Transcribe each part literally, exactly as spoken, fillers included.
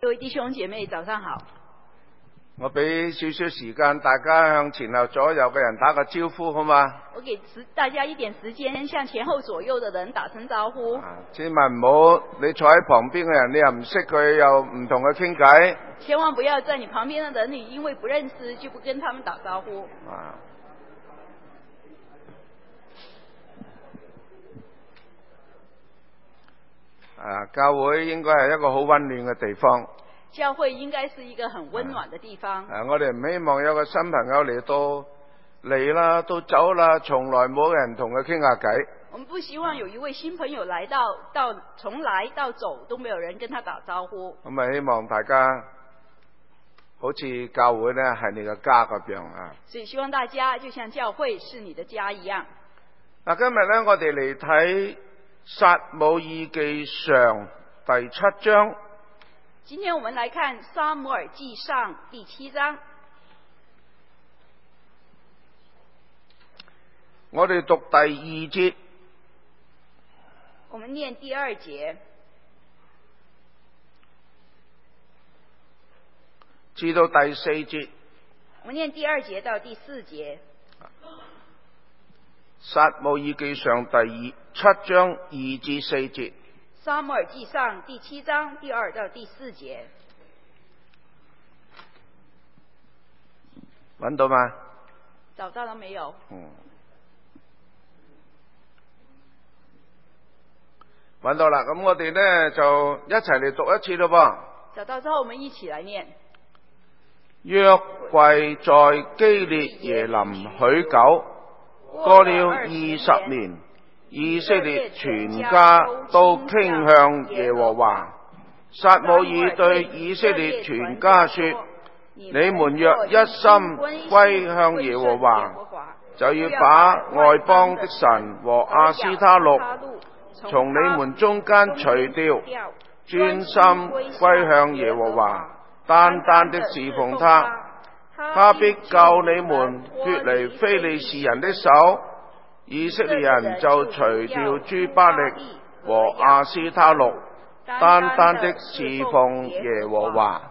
各位弟兄姐妹，早上好。 我俾少少時間大家向前後左右嘅人打個招呼，好嘛？ 我給大家一點時間，向前後左右的人打聲招呼。 啊、千萬唔好你坐喺旁邊嘅人，你又唔識佢，又唔同佢傾偈。 千萬不要在你旁邊的人，你因為不認識就不跟他們打招呼。 啊啊！教會應該係一個好溫暖嘅地方。 教會應該是一個很溫暖的地方。 啊！我哋唔希望有個新朋友嚟到嚟啦，到走啦，從來冇人同佢傾下偈。 我們不希望有一位新朋友來到，到從來到走都沒有人跟他打招呼。 咁啊，希望大家好似教會呢係你嘅家咁樣啊。 所以希望大家就像教會是你的家一樣。 嗱，今日呢，我哋嚟睇撒母耳記上第七章。 今天我們來看撒母耳記上第七章。 我哋讀第二節。 我們念第二節至到第四節。 我們念第二節到第四節。 撒母耳記上第二七章二至四節。 撒母耳記上第七章第二到第四節。 揾到嗎？ 找到了沒有？ 嗯。揾到啦，咁我哋呢就一齊嚟讀一次咯噃。 找到之後，我們一起來念。 約櫃在基列耶琳許久，過了二十年，以色列全家都傾向耶和華。撒母耳對以色列全家說：你們若一心歸向耶和華，就要把外邦的神和亞斯他錄從你們中間除掉，專心歸向耶和華，單單的侍奉他。他必救你們脫離非利士人的手。以色列人就除掉諸巴力和亞斯他錄，單單的侍奉耶和華。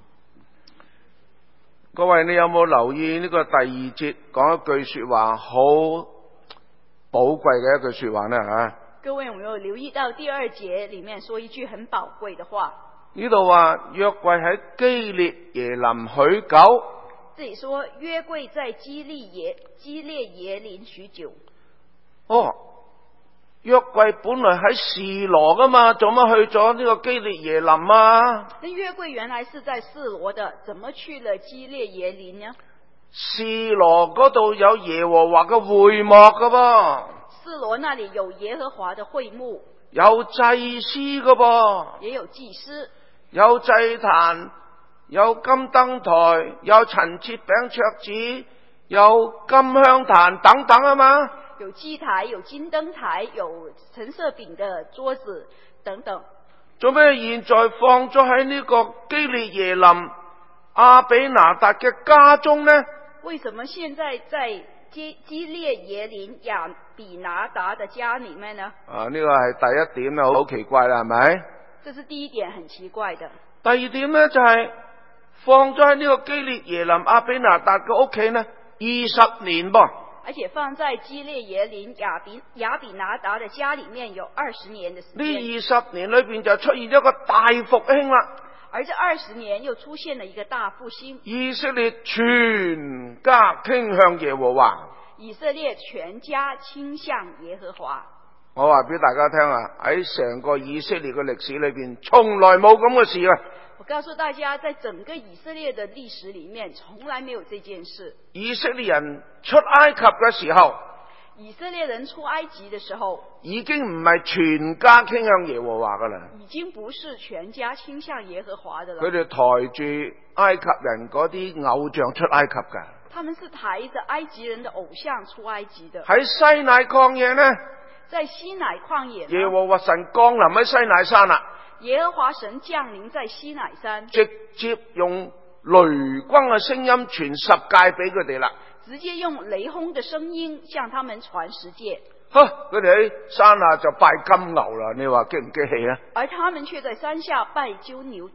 各位，你有冇留意呢個第二節講一句說話好寶貴嘅一句說話呢？吓， 各位有沒有留意到第二節裏面說一句很寶貴的話？ 呢度話約櫃喺基列耶琳許久。 這裏說約櫃在基列耶基列耶琳許久。 哦，約櫃本來喺示羅噶嘛，做乜去咗呢個基列耶琳啊？ 那約櫃原來是在示羅的，怎麼去了基列耶琳呢？ 示羅嗰度有耶和華嘅會幕噶噃。 示羅那裏有耶和華的會幕， 有祭司噶噃， 也有祭司， 有祭壇，有金燈台，有陳設餅桌子，有金香壇等等啊嘛。 有祭台，有金燈台，有陳設餅的桌子等等。 做咩現在放咗喺呢個基列耶琳亞比拿達嘅家中呢？ 為什麼現在在基基列耶琳亞比拿達的家裏面呢？ 啊，呢個係第一點啦，好奇怪啦，係咪？ 這是第一點，很奇怪的。 第二點呢，就係、是、放咗喺呢個基列耶琳亞比拿達嘅屋企呢，二十年噃。 而且放在基列耶琳亞比亞比拿達的家裏面有二十年的時間。 呢二十年裏邊就出現咗一個大復興啦。 而這二十年又出現了一個大復興。 以色列全家傾向耶和華。 以色列全家傾向耶和華。 我話俾大家聽啊，喺成個以色列嘅歷史裏邊，從來冇咁嘅事啊。 我告訴大家，在整個以色列的歷史裏面，從來沒有這件事。 以色列人出埃及嘅時候， 以色列人出埃及的時候， 已經唔係全家傾向耶和華噶啦。 已經不是全家傾向耶和華的了。 佢哋抬住埃及人嗰啲偶像出埃及噶。 他們是抬着埃及人的偶像出埃及的。 喺西乃曠野呢？ 在西乃曠野， 耶和華神降臨喺西乃山啦。 耶和華神降臨在西乃山， 直接用雷轟嘅聲音傳十誡俾佢哋啦。 直接用雷轟的聲音向他們傳十誡。 呵，佢哋喺山下就拜金牛啦，你話激唔激氣啊？ 而他們卻在山下拜鳩牛犢。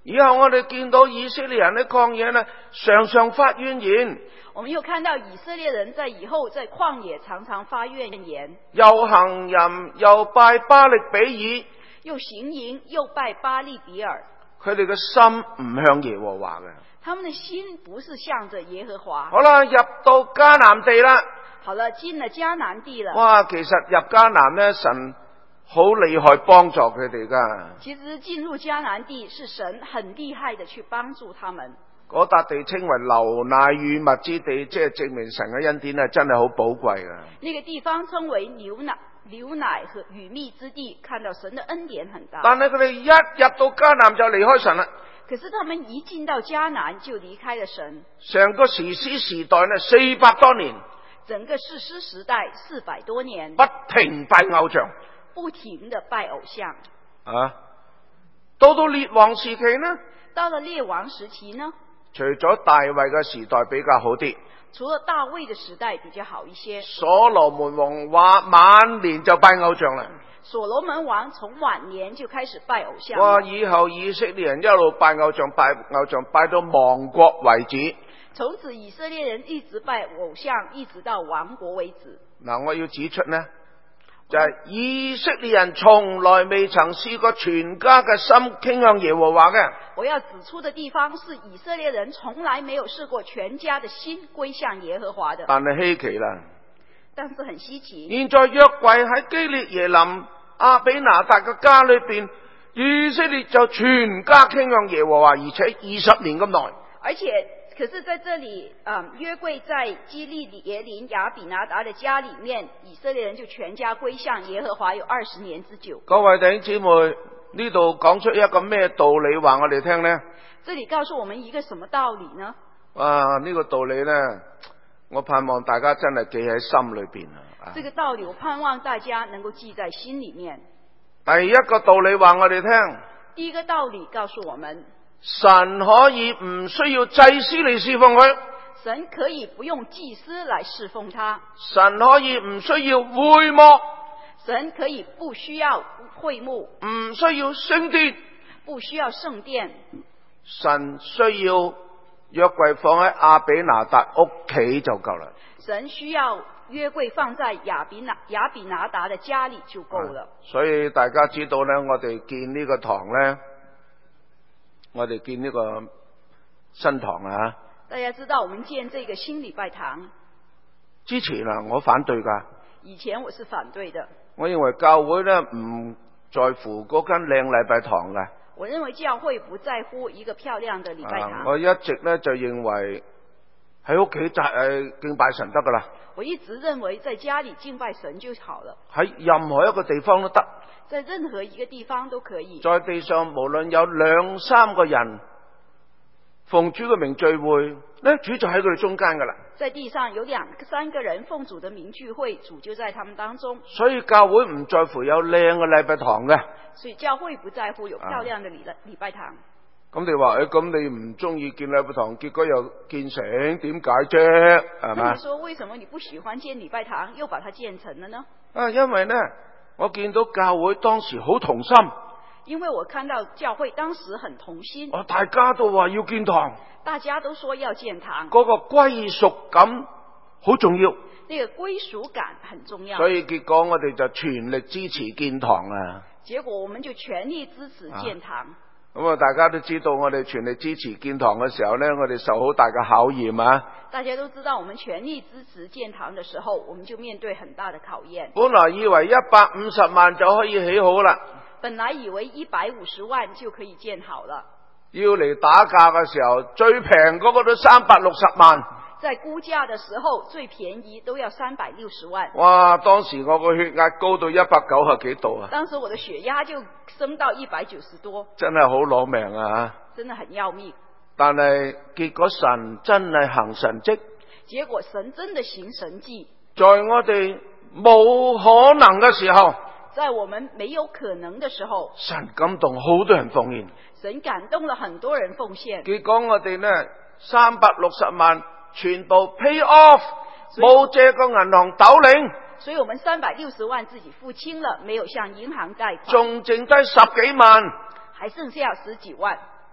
以後我哋見到以色列人喺曠野呢，常常發怨言。 我們又看到以色列人在以後在曠野常常發怨言， 又行淫又拜巴力比爾， 又行淫又拜巴利比爾。 佢哋嘅心唔向耶和華嘅。 他們的心不是向着耶和華。 好啦，入到迦南地啦。 好了，進了迦南地了。 哇，其實入迦南呢，神好厲害幫助佢哋噶。 其實進入迦南地是神很厲害的去幫助他們。 嗰笪地稱為流奶與蜜之地，即係證明神嘅恩典係真係好寶貴噶。 那個地方稱為牛奶、牛奶和與蜜之地，看到神的恩典很大。 但係佢哋一入到迦南就離開神啦。 可是他們一進到迦南就離開了神。 成個士師時代呢，四百多年。 整個士師時代四百多年， 不停拜偶像， 不停的拜偶像。 啊，到到列王時期呢？ 到了列王時期呢？ 除咗大衛嘅時代比較好啲， 除了大衛的時代比較好一些。 所羅門王話晚年就拜偶像啦。 所羅門王從晚年就開始拜偶像。 哇！以後以色列人一路拜偶像，拜偶像，拜到亡國為止。 從此以色列人一直拜偶像，一直到亡國為止。 嗱，我要指出呢，就係、是、以色列人從來未曾試過全家嘅心傾向耶和華嘅。 我要指出的地方是以色列人從來沒有試過全家的心歸向耶和華的。 但係稀奇啦， 但是很稀奇。 現在約櫃喺基列耶林亞比拿達嘅家裏邊，以色列就全家傾向耶和華，而且二十年咁耐。 而且可是在這裏，嗯，約櫃在基利耶林亞比拿達的家裏面，以色列人就全家歸向耶和華有二十年之久。 各位弟兄姊妹，呢度講出一個咩道理話我哋聽呢？ 這裏告訴我們一個什麼道理呢？ 哇，呢、這個道理呢，我盼望大家真係記喺心裏邊啊！ 這個道理我盼望大家能夠記在心裏面。 第一個道理話我哋聽， 第一個道理告訴我們， 神可以唔需要祭司嚟侍奉佢， 神可以不用祭司來侍奉他， 神可以唔需要會幕， 神可以不需要會幕， 唔需要聖殿， 不需要聖殿， 神需要約櫃放喺亞比拿達屋企就夠啦。 神需要約櫃放在亞比拿亞比拿達的家裏就夠了。 所以大家知道呢，我哋建呢個堂呢，我哋建呢個新堂啊。 大家知道我們建這個新禮拜堂之前啊，我反對噶。 以前我是反對的。 我認為教會呢唔在乎嗰間靚禮拜堂嘅。 我認為教會不在乎一個漂亮的禮拜堂。 啊、我一直呢就認為喺屋企就誒敬拜神得噶啦。 我一直認為在家裏敬拜神就好了。喺任何一個地方都得。 在任何一個地方都可以。 在地上無論有兩三個人奉主嘅名聚會，呢主就喺佢哋中間噶啦。 在地上有兩三個人奉主的名聚會，主就在他們當中。 所以教會唔在乎有靚嘅禮拜堂嘅。 所以教會不在乎有漂亮的禮禮拜堂。 咁、啊、你話誒，咁、哎、你唔中意建禮拜堂，結果又建成，點解啫？係嘛？ 你說為什麼你不喜歡建禮拜堂，又把它建成了呢？ 啊，因為呢，我見到教會當時好同心。 因為我看到教會當時很同心。 啊，大家都話要建堂。 大家都說要建堂。 嗰、那個歸屬感好重要。 那個歸屬感很重要。 所以結果我哋就全力支持建堂啊。 結果我們就全力支持建堂。 咁啊，大家都知道我哋全力支持建堂嘅時候呢，我哋受好大嘅考驗啊。 大家都知道我們全力支持建堂的時候，我們就面對很大的考驗。 本來以為一百五十萬就可以起好啦。 本來以為一百五十萬就可以建好了。 要嚟打價嘅時候，最平嗰個都三百六十萬。 在估價的時候，最便宜都要三百六十萬。 哇！當時我個血壓高到一百九十幾度啊！ 當時我的血壓就升到一百九十多。真係好攞命啊！ 真的很要命。 但係結果神真係行神蹟。 結果神真的行神蹟。 在我哋冇可能嘅時候。 在我們沒有可能的時候， 神感動好多人奉獻。 神感動了很多人奉獻。 結果我哋呢三百六十萬全部 pay off， 冇借個銀行斗領。 所以我們三百六十萬自己付清了，沒有向銀行貸款。 仲剩低十幾萬， 還剩下十幾萬。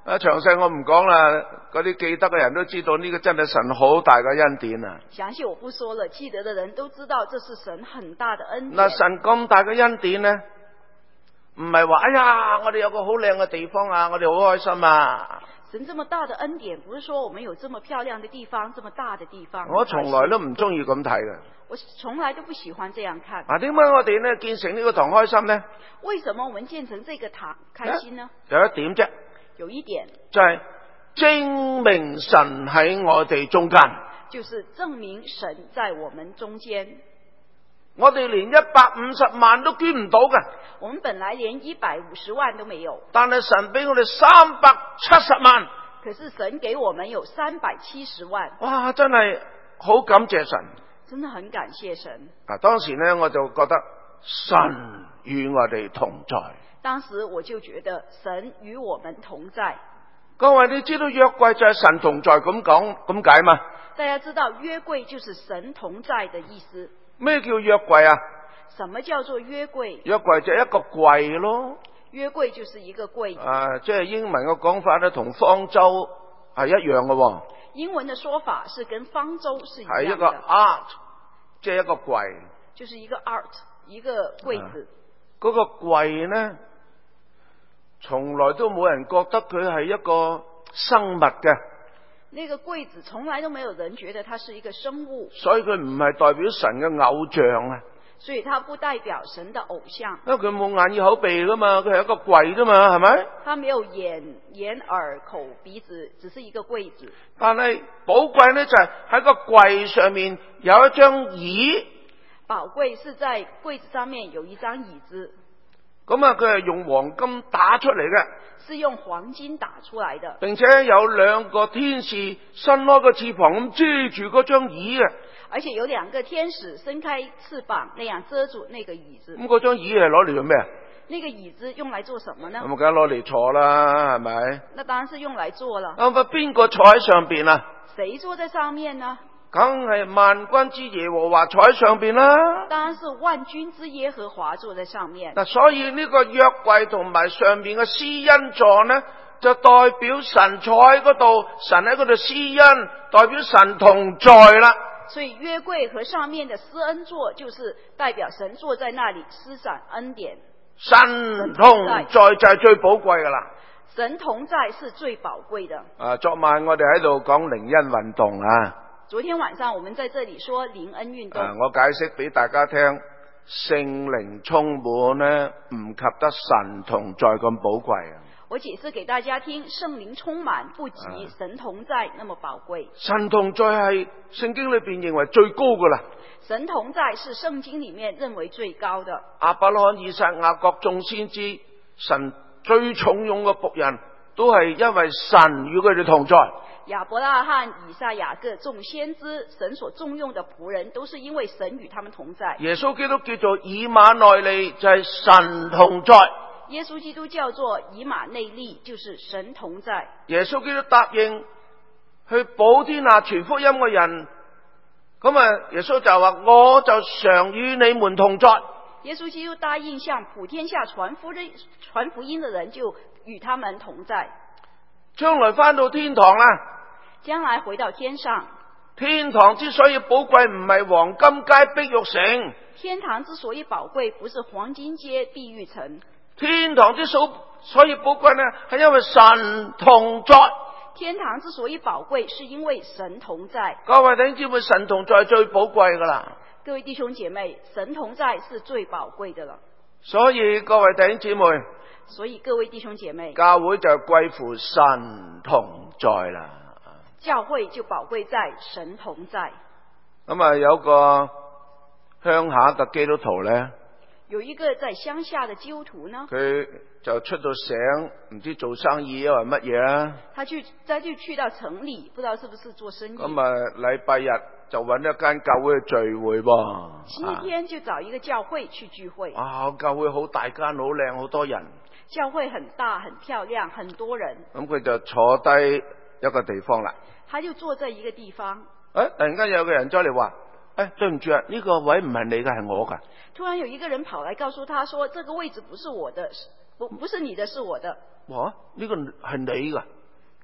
啊，詳細我唔講啦，嗰啲記得嘅人都知道呢個真係神好大嘅恩典啊！ 詳細我不說了，記得的人都知道這是神很大的恩典。 嗱，神咁大嘅恩典呢，唔係話哎呀，我哋有個好靚嘅地方啊，我哋好開心啊！ 神這麼大的恩典，不是說我們有這麼漂亮的地方，這麼大的地方。 我從來都唔中意咁睇嘅。 我從來都不喜歡這樣看。 啊，點解我哋呢建成呢個堂開心呢？ 為什麼我們建成這個堂開心呢？ 有一點啫， 有一點就係證明神喺我哋中間， 就是證明神在我們中間。 我哋連一百五十萬都捐唔到嘅， 我們本來連一百五十萬都沒有， 但係神俾我哋三百七十萬。 可是神給我們有三百七十萬。 哇，真係好感謝神， 真的很感謝神。 啊，當時呢我就覺得神與我哋同在。 當時我就覺得神與我們同在。 各位，你知道約櫃就係神同在咁講咁解嘛？ 大家知道約櫃就是神同在的意思。 咩叫約櫃啊？ 什麼叫做約櫃？ 約櫃就係一個櫃咯。 約櫃就是一個櫃子。 啊，即係英文嘅講法咧，同方舟係一樣嘅喎。 英文嘅說法是跟方舟是一樣嘅。 係一個 art， 即係一個櫃。 就是一個 art， 一個櫃子。 嗰、啊那個櫃呢，從來都冇人覺得佢係一個生物嘅。 那個櫃子從來都沒有人覺得它是一個生物， 所以佢唔係代表神嘅偶像啊。 所以它不代表神的偶像， 因為佢冇眼耳口鼻噶嘛，佢係一個櫃啫嘛，係咪？ 它沒有眼眼耳口鼻子，只是一個櫃子。 但係寶貴呢，就係喺個櫃上面有一張椅。 寶貴是在櫃子上面有一張椅子。 咁啊，佢係用黃金打出嚟嘅， 是用黃金打出來的， 並且有兩個天使伸開個翅膀咁遮住嗰張椅嘅， 而且有兩個天使伸開翅膀那樣遮住那個椅子。 咁嗰張椅係攞嚟做咩啊？ 那個椅子用來做什麼呢？ 咁梗係攞嚟坐啦，係咪？ 那當然是用來坐了。 咁啊，邊個坐喺上邊啊？ 誰坐在上面呢？ 梗係萬軍之耶和華坐喺上邊啦。 當然是萬軍之耶和華坐在上面。 嗱，所以呢個約櫃同埋上邊嘅施恩座呢，就代表神坐喺嗰度，神喺嗰度施恩，代表神同在啦。 所以約櫃和上面的施恩座，就是代表神坐在那裡施展恩典。 神同在就係最寶貴噶啦。 神同在是最寶貴的。 啊，昨晚我哋喺度講靈恩運動啊。 昨天晚上我們在這裡說靈恩運動。 啊，我解釋俾大家聽，聖靈充滿呢，唔及得神同在咁寶貴啊。 我解釋給大家聽，聖靈充滿不及神同在那麼寶貴。 神同在係聖經裏邊認為最高噶啦。 神同在是聖經裡面認為最高的。 亞伯拉罕、以撒、雅各眾先知，神最重用嘅僕人，都係因為神與佢哋同在。 亞伯拉罕、以撒、雅各眾先知，神所重用的僕人，都是因為神與他們同在。 耶穌基督叫做以馬內利，就係神同在。 耶穌基督叫做以馬內利，就是神同在。 耶穌基督答應去普天下傳福音嘅人，咁啊，耶穌就話我就常與你們同在。 耶穌基督答應向普天下傳福音傳福音的人，就與他們同在。 將來翻到天堂啦， 將來回到天上。 天堂之所以寶貴，唔係黃金街碧玉城。 天堂之所以寶貴，不是黃金街碧玉城。 天堂之所所以寶貴呢，係因為神同在。 天堂之所以寶貴，是因為神同在。 各位弟兄姊妹，神同在最寶貴噶啦。 各位弟兄姐妹，神同在是最寶貴的了。 所以各位弟兄姊妹， 所以各位弟兄姐妹， 教會就貴乎神同在啦。 教會就寶貴在神同在。 咁啊，有個鄉下嘅基督徒咧， 有一個在鄉下的基督徒呢， 佢就出到省，唔知做生意啊，或乜嘢啦。 他去，他就去到城裏，不知道是不是做生意。 咁啊，禮拜日就揾一間教會去聚會噃。 星期天就找一個教會去聚會。 啊，教會好大間，好靚，好多人。 教會很大，很漂亮，很多人。 咁佢就坐低一個地方啦。 他就坐在一個地方。 誒，突然間有個人走嚟話：誒，對唔住啊，呢個位唔係你嘅，係我㗎。 突然有一個人跑來告訴他說：這個位置不是我的，不不是你的，是我的。 哇，呢個係你㗎？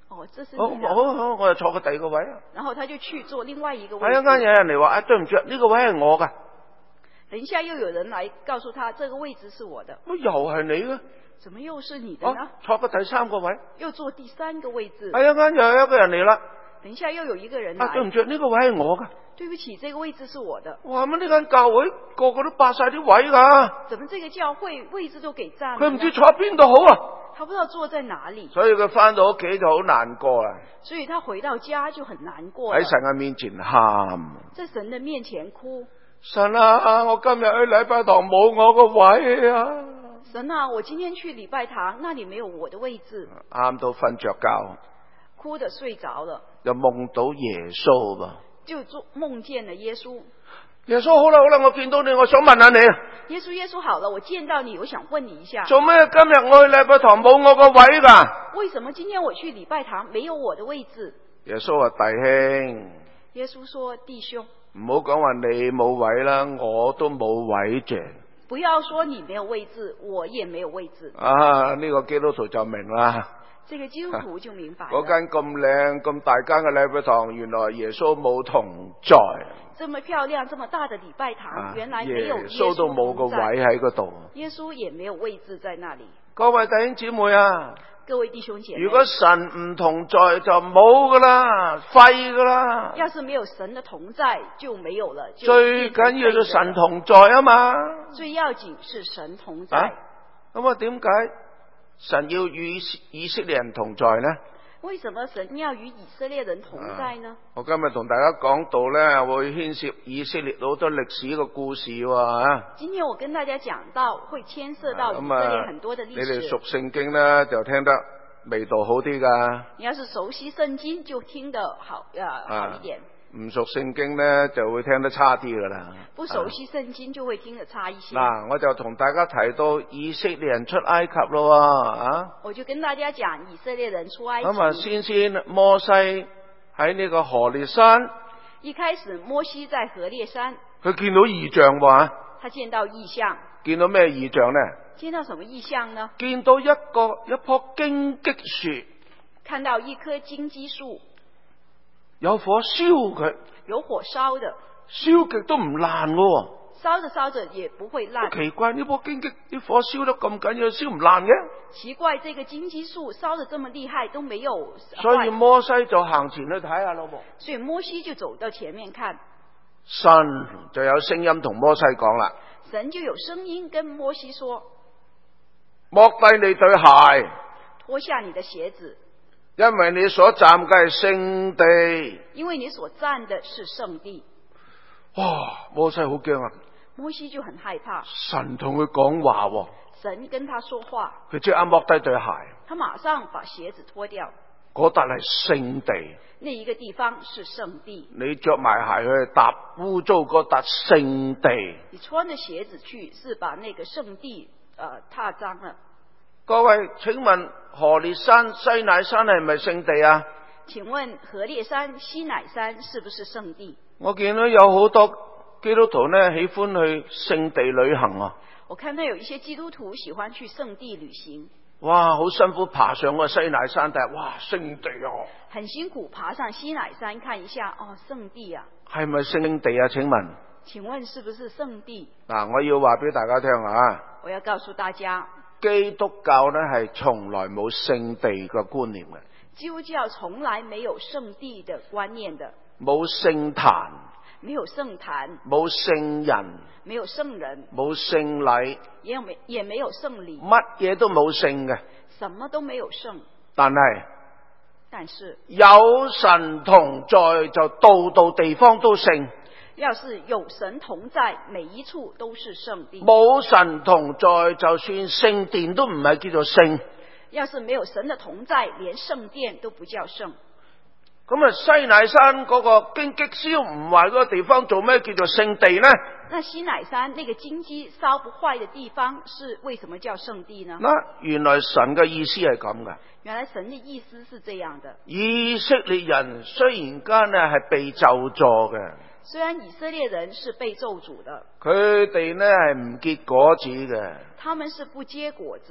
哦，這是好你的。 好好，我就坐個第二個位啊。 然後他就去坐另外一個位係一間有人嚟話，啊對唔住，呢個位係我㗎。 等一下又有人來告訴他，這個位置是我的。 乜又係你嘅？ 怎麼又是你的呢？ 哦，坐個第三個位。 又坐第三個位置。 係一間又有一個人嚟啦。 等一下又有一個人來。 啊對唔住，呢個位係我㗎。 對不起，這個位置是我的。 哇！乜呢間教會個個都霸晒啲位㗎？ 怎麼這個教會位置都給佔了？ 佢唔知坐邊度好啊！ 他不知道坐在哪裡。 所以佢翻到屋企就好難過啦。 所以他回到家就很難過。 喺神嘅面前喊。 在神的面前哭。 神啊，我今日去禮拜堂冇我個位啊！ 神啊，我今天去禮拜堂，那裡沒有我的位置。 啱到瞓着覺， 哭得睡着了， 又夢到耶穌噃。 就做夢見了耶穌。 耶穌好啦好啦，我見到你，我想問下你。 耶穌耶穌好了，我見到你，我想問你一下。 做咩今日我去禮拜堂冇我個位噶？ 為什麼今天我去禮拜堂沒有我的位置？ 耶穌話：弟兄。 耶穌說：弟兄。 唔好講話你冇位啦，我都冇位啫。 不要說你沒有位置，我也沒有位置。 啊，呢個基督徒就明啦。 這個基督徒就明白。 嗰間咁靚咁大間嘅禮拜堂，原來耶穌冇同在。 這麼漂亮、這麼大的禮拜堂，啊、原來沒有耶穌同在。 耶穌都冇個位喺嗰度。 耶穌也沒有位置在那裡。 各位弟兄姊妹啊！ 各位弟兄姐妹， 如果神唔同在就冇噶啦，廢噶啦。 要是沒有神的同在就沒有了。 最緊要就神同在啊嘛。 最要緊是神同在。 咁啊，點解神要與以色列人同在呢？ 為什麼神要與以色列人同在呢？ 啊、我今日同大家講到咧，會牽涉以色列好多歷史嘅故事喎。 今天我跟大家講到，會牽涉到以色列很多的歷史。 啊、你哋熟聖經咧，就聽得味道好啲噶。 你要是熟悉聖經，就聽得好，呃，好一點。 唔熟聖經咧，就會聽得差啲噶啦。 不熟悉聖經就會聽得差一些。 嗱、啊，我就同大家提到以色列人出埃及咯，啊！ 我就跟大家講以色列人出埃及。 咁啊，先先摩西喺呢個何烈山。 一開始摩西在何烈山， 佢見到異象喎。 他見到異象。見到咩異象呢？ 見到什麼異象呢？ 見到一個一棵荊棘樹。 看到一棵荊棘樹。 有火燒佢， 有火燒的， 燒極都唔爛喎。 燒着燒着也不會爛。 奇怪，呢棵荊棘啲火燒得咁緊要，燒唔爛嘅？ 奇怪，這個荊棘樹燒得這麼厲害都沒有。 所以摩西就行前去睇下咯。 所以摩西就走到前面看。 神就有聲音同摩西講啦。 神就有聲音跟摩西說： 剝低你對鞋， 脫下你的鞋子。 因為你所站嘅係聖地， 因為你所站的是聖地。 哇！摩西好驚啊！ 摩西就很害怕。 神同佢講話， 神跟他說話， 佢即刻剝低對鞋， 他馬上把鞋子脫掉。 嗰笪係聖地， 那一個地方是聖地。 你着埋鞋去踏污糟嗰笪聖地， 你穿着鞋子去是把那個聖地呃踏髒了。 各位，請問何烈山、西乃山係咪聖地啊？ 請問何烈山、西乃山是不是聖地？ 我見到有好多基督徒呢，喜歡去聖地旅行啊！ 我看到有一些基督徒喜歡去聖地旅行。 哇，好辛苦爬上個西乃山，但係哇，聖地啊！ 很辛苦爬上西乃山看一下，哦，聖地啊！ 係咪聖地啊？請問？ 請問是不是聖地？ 嗱，我要話俾大家聽啊！ 我要告訴大家。 基督教呢係從來冇聖地嘅觀念嘅。 基督教從來沒有聖地的觀念的。 冇聖壇， 沒有聖壇， 冇聖人， 沒有聖人， 冇聖禮， 也有沒也沒有聖禮， 乜嘢都冇聖嘅。 什麼都沒有聖。 但係， 但是有神同在就到到地方都聖。 要是有神同在，每一處都是聖地。 冇神同在，就算聖殿都唔係叫做聖。 要是沒有神的同在，連聖殿都不叫聖。 咁啊，西乃山嗰個荊棘燒唔壞嗰個地方做咩叫做聖地呢？ 那西乃山那個荊棘燒不壞的地方是為什麼叫聖地呢？ 嗱，原來神嘅意思係咁嘅。 原來神的意思是這樣的。 以色列人雖然間呢係被咒詛嘅。 雖然以色列人是被咒詛的， 佢哋呢係唔結果子嘅。 他們是不結果子的。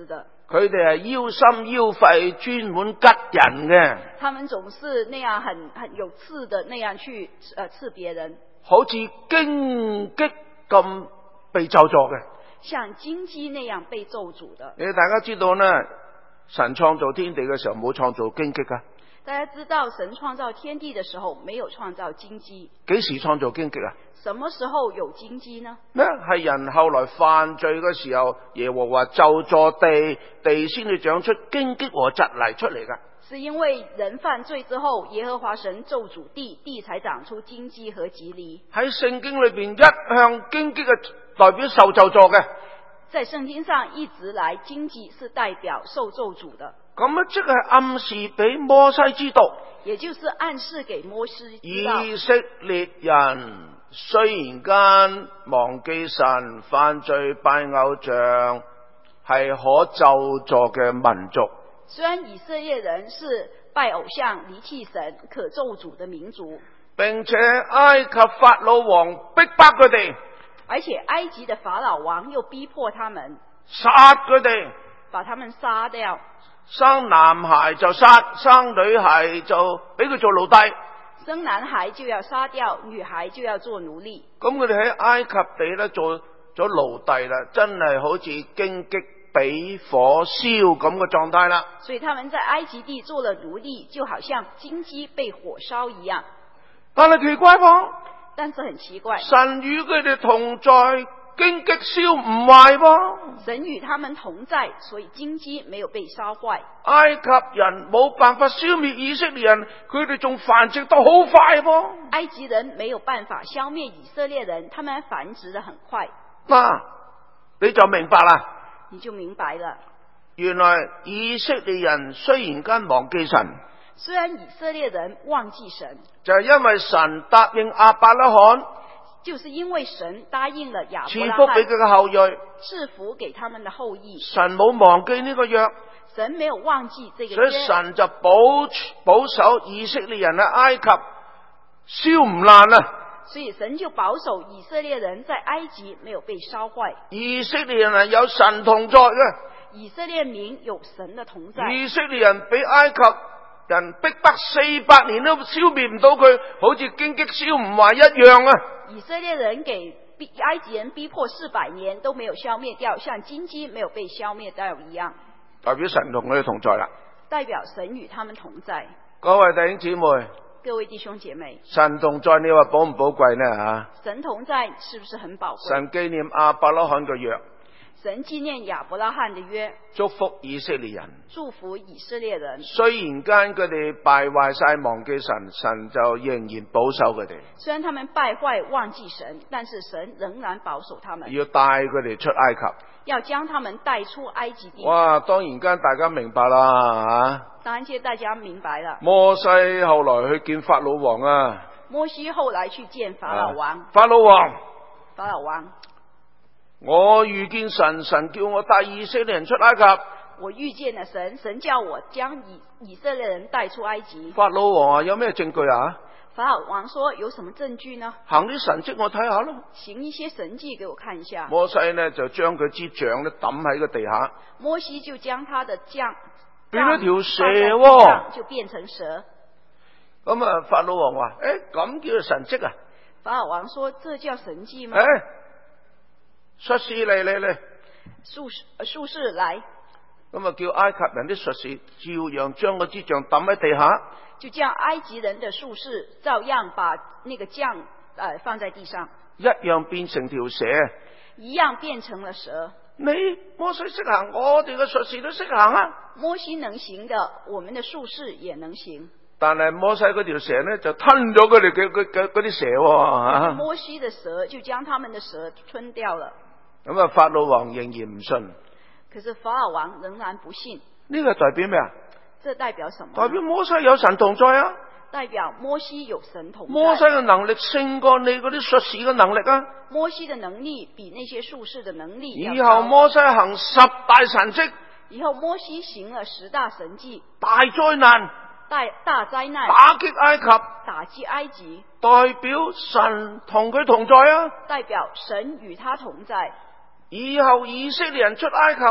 佢哋係腰心腰肺，專門吉人嘅， 他們總是那樣很很有刺的那樣去呃刺別人， 好似荊棘咁被咒詛嘅。 像荊棘那樣被咒詛的。 你大家知道呢，神創造天地嘅時候冇創造荊棘噶。 大家知道神創造天地的時候沒有創造荊棘， 幾時創造荊棘啊？ 什麼時候有荊棘呢？ 咩？係人後來犯罪嘅時候，耶和華咒詛地，地先至長出荊棘和蒺藜出嚟噶。 是因為人犯罪之後，耶和華神咒詛地，地才長出荊棘和蒺藜。 喺聖經裏邊，一向荊棘嘅代表受咒詛嘅。 在聖經上一直來，荊棘是代表受咒詛的。 咁啊，即係暗示俾摩西知道， 也就是暗示給摩西知道， 以色列人雖然間忘記神、犯罪、拜偶像，係可咒詛嘅民族。 雖然以色列人是拜偶像、離棄神、可咒詛的民族， 並且埃及法老王逼迫佢哋， 而且埃及的法老王又逼迫他們， 殺佢哋， 把他們殺掉。 生男孩就殺，生女孩就俾佢做奴隸。 生男孩就要殺掉，女孩就要做奴隸。 咁佢哋喺埃及地咧做咗奴隸啦，真係好似荊棘俾火燒咁嘅狀態啦。 所以他們在埃及地做了奴隸，就好像荊棘被火燒一樣。 但係奇怪噃， 但是很奇怪， 神與佢哋同在，荊棘燒唔壞噃。 神與他們同在，所以荊棘沒有被燒壞。 埃及人冇辦法消滅以色列人，佢哋仲繁殖得好快噃。 埃及人沒有辦法消滅以色列人，他們繁殖得很快。 嗱、啊，你就明白啦。 你就明白了， 原來以色列人雖然間忘記神， 雖然以色列人忘記神， 就係因為神答應亞伯拉罕， 就是因為神答應了亞伯賜拉罕福俾佢嘅後裔， 賜福給他們的後裔。 神冇忘記呢個約， 神沒有忘記這個約， 所以神就保保守以色列人喺埃及燒唔爛啊。 所以神就保守以色列人在埃及沒有被燒壞。 以色列人係有神同在嘅， 以色列民有神的同在。 以色列人俾埃及人逼迫四百年都消滅唔到佢，好似荊棘燒唔壞一樣啊！ 以色列人給埃及人逼迫四百年都沒有消滅掉，像荊棘沒有被消滅掉一樣。 代表神同佢哋同在啦。 代表神與他們同在。 各位弟兄姊妹， 各位弟兄姐妹， 神同在你話寶唔寶貴呢吓？ 神同在是不是很寶貴？ 神紀念亞伯拉罕嘅約， 神紀念亞伯拉罕的約， 祝福以色列人， 祝福以色列人。 雖然間佢哋敗壞晒忘記神，神就仍然保守佢哋。 雖然他們敗壞忘記神，但是神仍然保守他們， 要帶佢哋出埃及， 要將他們帶出埃及地。 哇！當然間大家明白啦吓。 當然間大家明白了。 摩西後來去見法老王啊。 摩西後來去見法老王。 啊、法老王， 法老王， 我遇見神，神叫我帶以色列人出埃及。 我遇見了神，神叫我將以以色列人帶出埃及。 法老王啊，有咩證據啊？ 法老王說：有什麼證據呢？ 行啲神蹟我睇下咯。 行一些神蹟給我看一下。 摩西呢就將佢支杖咧抌喺個地下。 摩西就將他的杖變咗條蛇喎， 就變成蛇。 咁啊，法老王話：誒，咁叫做神蹟啊？ 法老王說：這叫神蹟嗎？ 誒，術士嚟嚟嚟， 術士術士來。 咁啊，叫埃及人啲術士照樣將嗰支杖抌喺地下。 就叫埃及人的術士照樣把那個杖，呃，放在地上， 一樣變成條蛇， 一樣變成了蛇。 你摩西識行，我哋嘅術士都識行啊。 摩西能行的，我們的術士也能行。 但係摩西嗰條蛇呢，就吞咗佢哋嘅嗰嗰啲蛇喎。 摩西的蛇就將他們的蛇吞掉了。 咁啊，法老王仍然唔信。 可是法老王仍然不信。 呢個代表咩啊？ 這代表什麼？ 代表摩西有神同在啊！ 代表摩西有神同在。 摩西嘅能力勝過你嗰啲術士嘅能力啊！ 摩西嘅能力比那些術士嘅能力。 以後摩西行十大神蹟。 以後摩西行了十大神蹟。 大災難。 大大災難。 打擊埃及。 打擊埃及。 代表神同佢同在啊！ 代表神與他同在。 以後以色列人出埃及。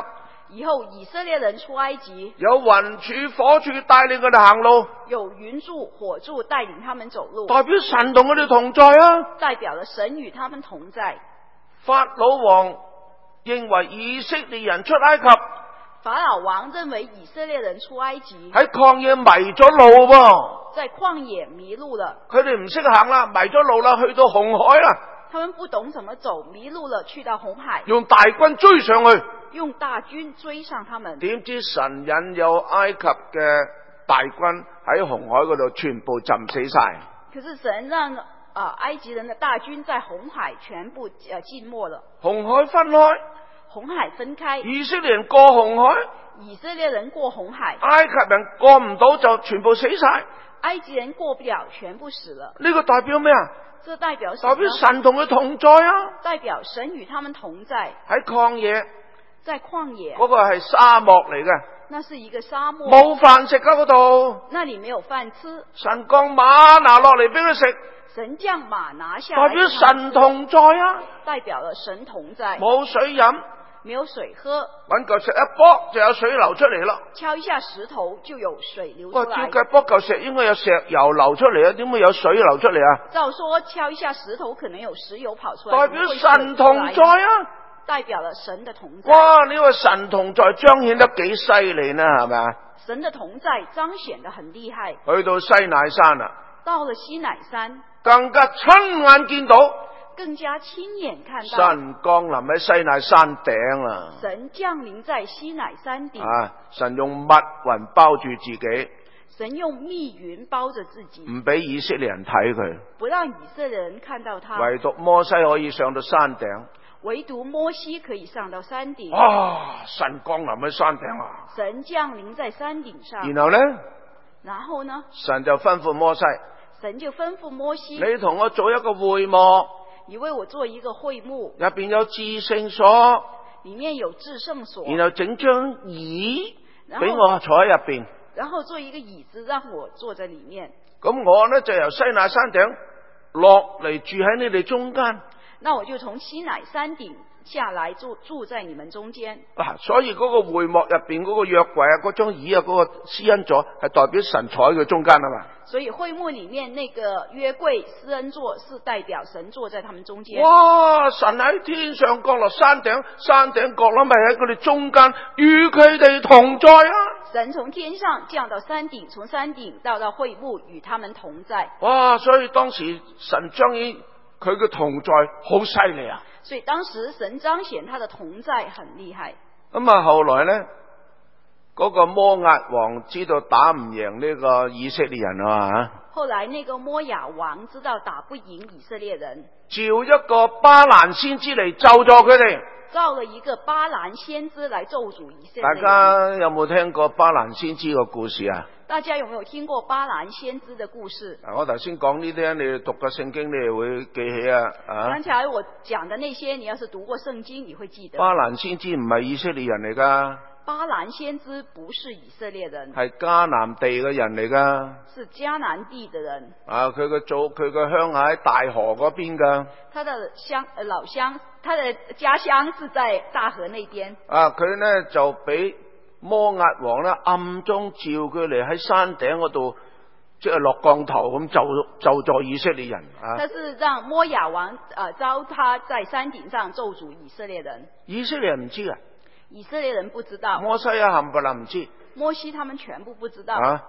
以後以色列人出埃及， 有雲柱火柱帶領佢哋行路， 有雲柱火柱帶領他們走路， 代表神同佢哋同在啊！ 代表了神與他們同在。 法老王認為以色列人出埃及， 法老王認為以色列人出埃及喺曠野迷咗路噃， 在曠野迷路了， 佢哋唔識行啦，迷咗路啦，去到紅海啦， 他們不懂怎麼走，迷路了，去到紅海， 用大軍追上去， 用大軍追上他們。 點知神引誘埃及嘅大軍喺紅海嗰度全部浸死晒。 可是神讓啊、呃、埃及人的大軍在紅海全部呃浸沒了， 紅海分開， 紅海分開， 以色列人過紅海， 以色列人過紅海， 埃及人過唔到就全部死晒。 埃及人過不了，全部死了。 呢個代表咩啊？ 這代表什麼？ 代表神同佢同在啊！ 代表神與他們同在。 喺曠野， 在曠野， 嗰個係沙漠嚟嘅， 那是一個沙漠， 冇飯食啊嗰度。 那裡沒有飯吃。 神降馬拿落嚟俾佢食， 神將馬拿下來， 代表神同在啊！ 代表了神同在。 冇水飲， 沒有水喝， 搵嚿石一剝就有水流出嚟咯。 敲一下石頭就有水流出哇！ 來。 照計剝嚿石應該有石油流出嚟啊，點會有水流出嚟啊？ 照說敲一下石頭可能有石油跑出來。 代表神同在啊！ 代表了神的同在。 哇！呢個神同在彰顯得幾犀利呢，係咪啊？ 神的同在彰顯得很厲害。 去到西乃山啦， 到了西乃山， 更加親眼見到。 更加親眼看到神降臨喺西乃山頂啦！ 神降臨在西乃山頂啊！神用密雲包住自己， 神用密雲包着自己， 唔俾以色列人睇佢， 不讓以色列人看到他。 唯獨摩西可以上到山頂， 唯獨摩西可以上到山頂。 啊！神降臨喺山頂啊！ 神降臨在山頂上。 然後呢？ 然後呢？ 神就吩咐摩西， 神就吩咐摩西， 你同我做一個會幕。 你為我做一個會幕， 入邊有至聖所， 裏面有至聖所， 然後整張椅俾我坐喺入邊， 然後做一個椅子讓我坐在裏面。 咁我呢就由西乃山頂落嚟住喺你哋中間。 那我就從西乃山頂下來住住在你們中間。 啊，所以嗰個會幕入邊嗰個約櫃啊，嗰張椅啊，嗰個施恩座係代表神坐喺佢中間啊嘛。 所以會幕裏面那個約櫃施恩座是代表神坐在他們中間。 哇！神喺天上降落山頂，山頂降落咪喺佢哋中間，與佢哋同在啊！ 神從天上降到山頂，從山頂到到會幕，與他們同在。 哇！所以當時神彰顯佢嘅同在好犀利啊！ 所以當時神彰顯他的同在很厲害。 咁啊，後來呢？嗰個摩押王知道打唔贏呢個以色列人啊嘛， 後來那個摩押王知道打不贏以色列人， 召一個巴蘭先知嚟咒詛佢哋， 召了一個巴蘭先知來咒詛以色列人。 大家有冇聽過巴蘭先知個故事啊？ 大家有沒有聽過巴蘭先知的故事？ 啊，我頭先講呢啲，你哋讀過聖經，你哋會記起啊。啊， 剛才我講的那些，你要是讀過聖經，你會記得。 巴蘭先知唔係以色列人嚟噶。 巴蘭先知不是以色列人， 係迦南地嘅人嚟噶。 是迦南地嘅人。 啊，佢個祖佢個鄉下喺大河嗰邊噶。 他的鄉呃老鄉，他的家鄉是在大河那邊。 啊，佢呢就俾摩押王呢暗中召佢嚟喺山頂嗰度，即係落降頭咁咒咒詛以色列人啊。 他是讓摩押王呃召他在山頂上咒詛以色列人。 以色列人唔知啊。 以色列人不知道， 摩西啊冚唪唥唔知， 摩西他們全部不知道。 啊，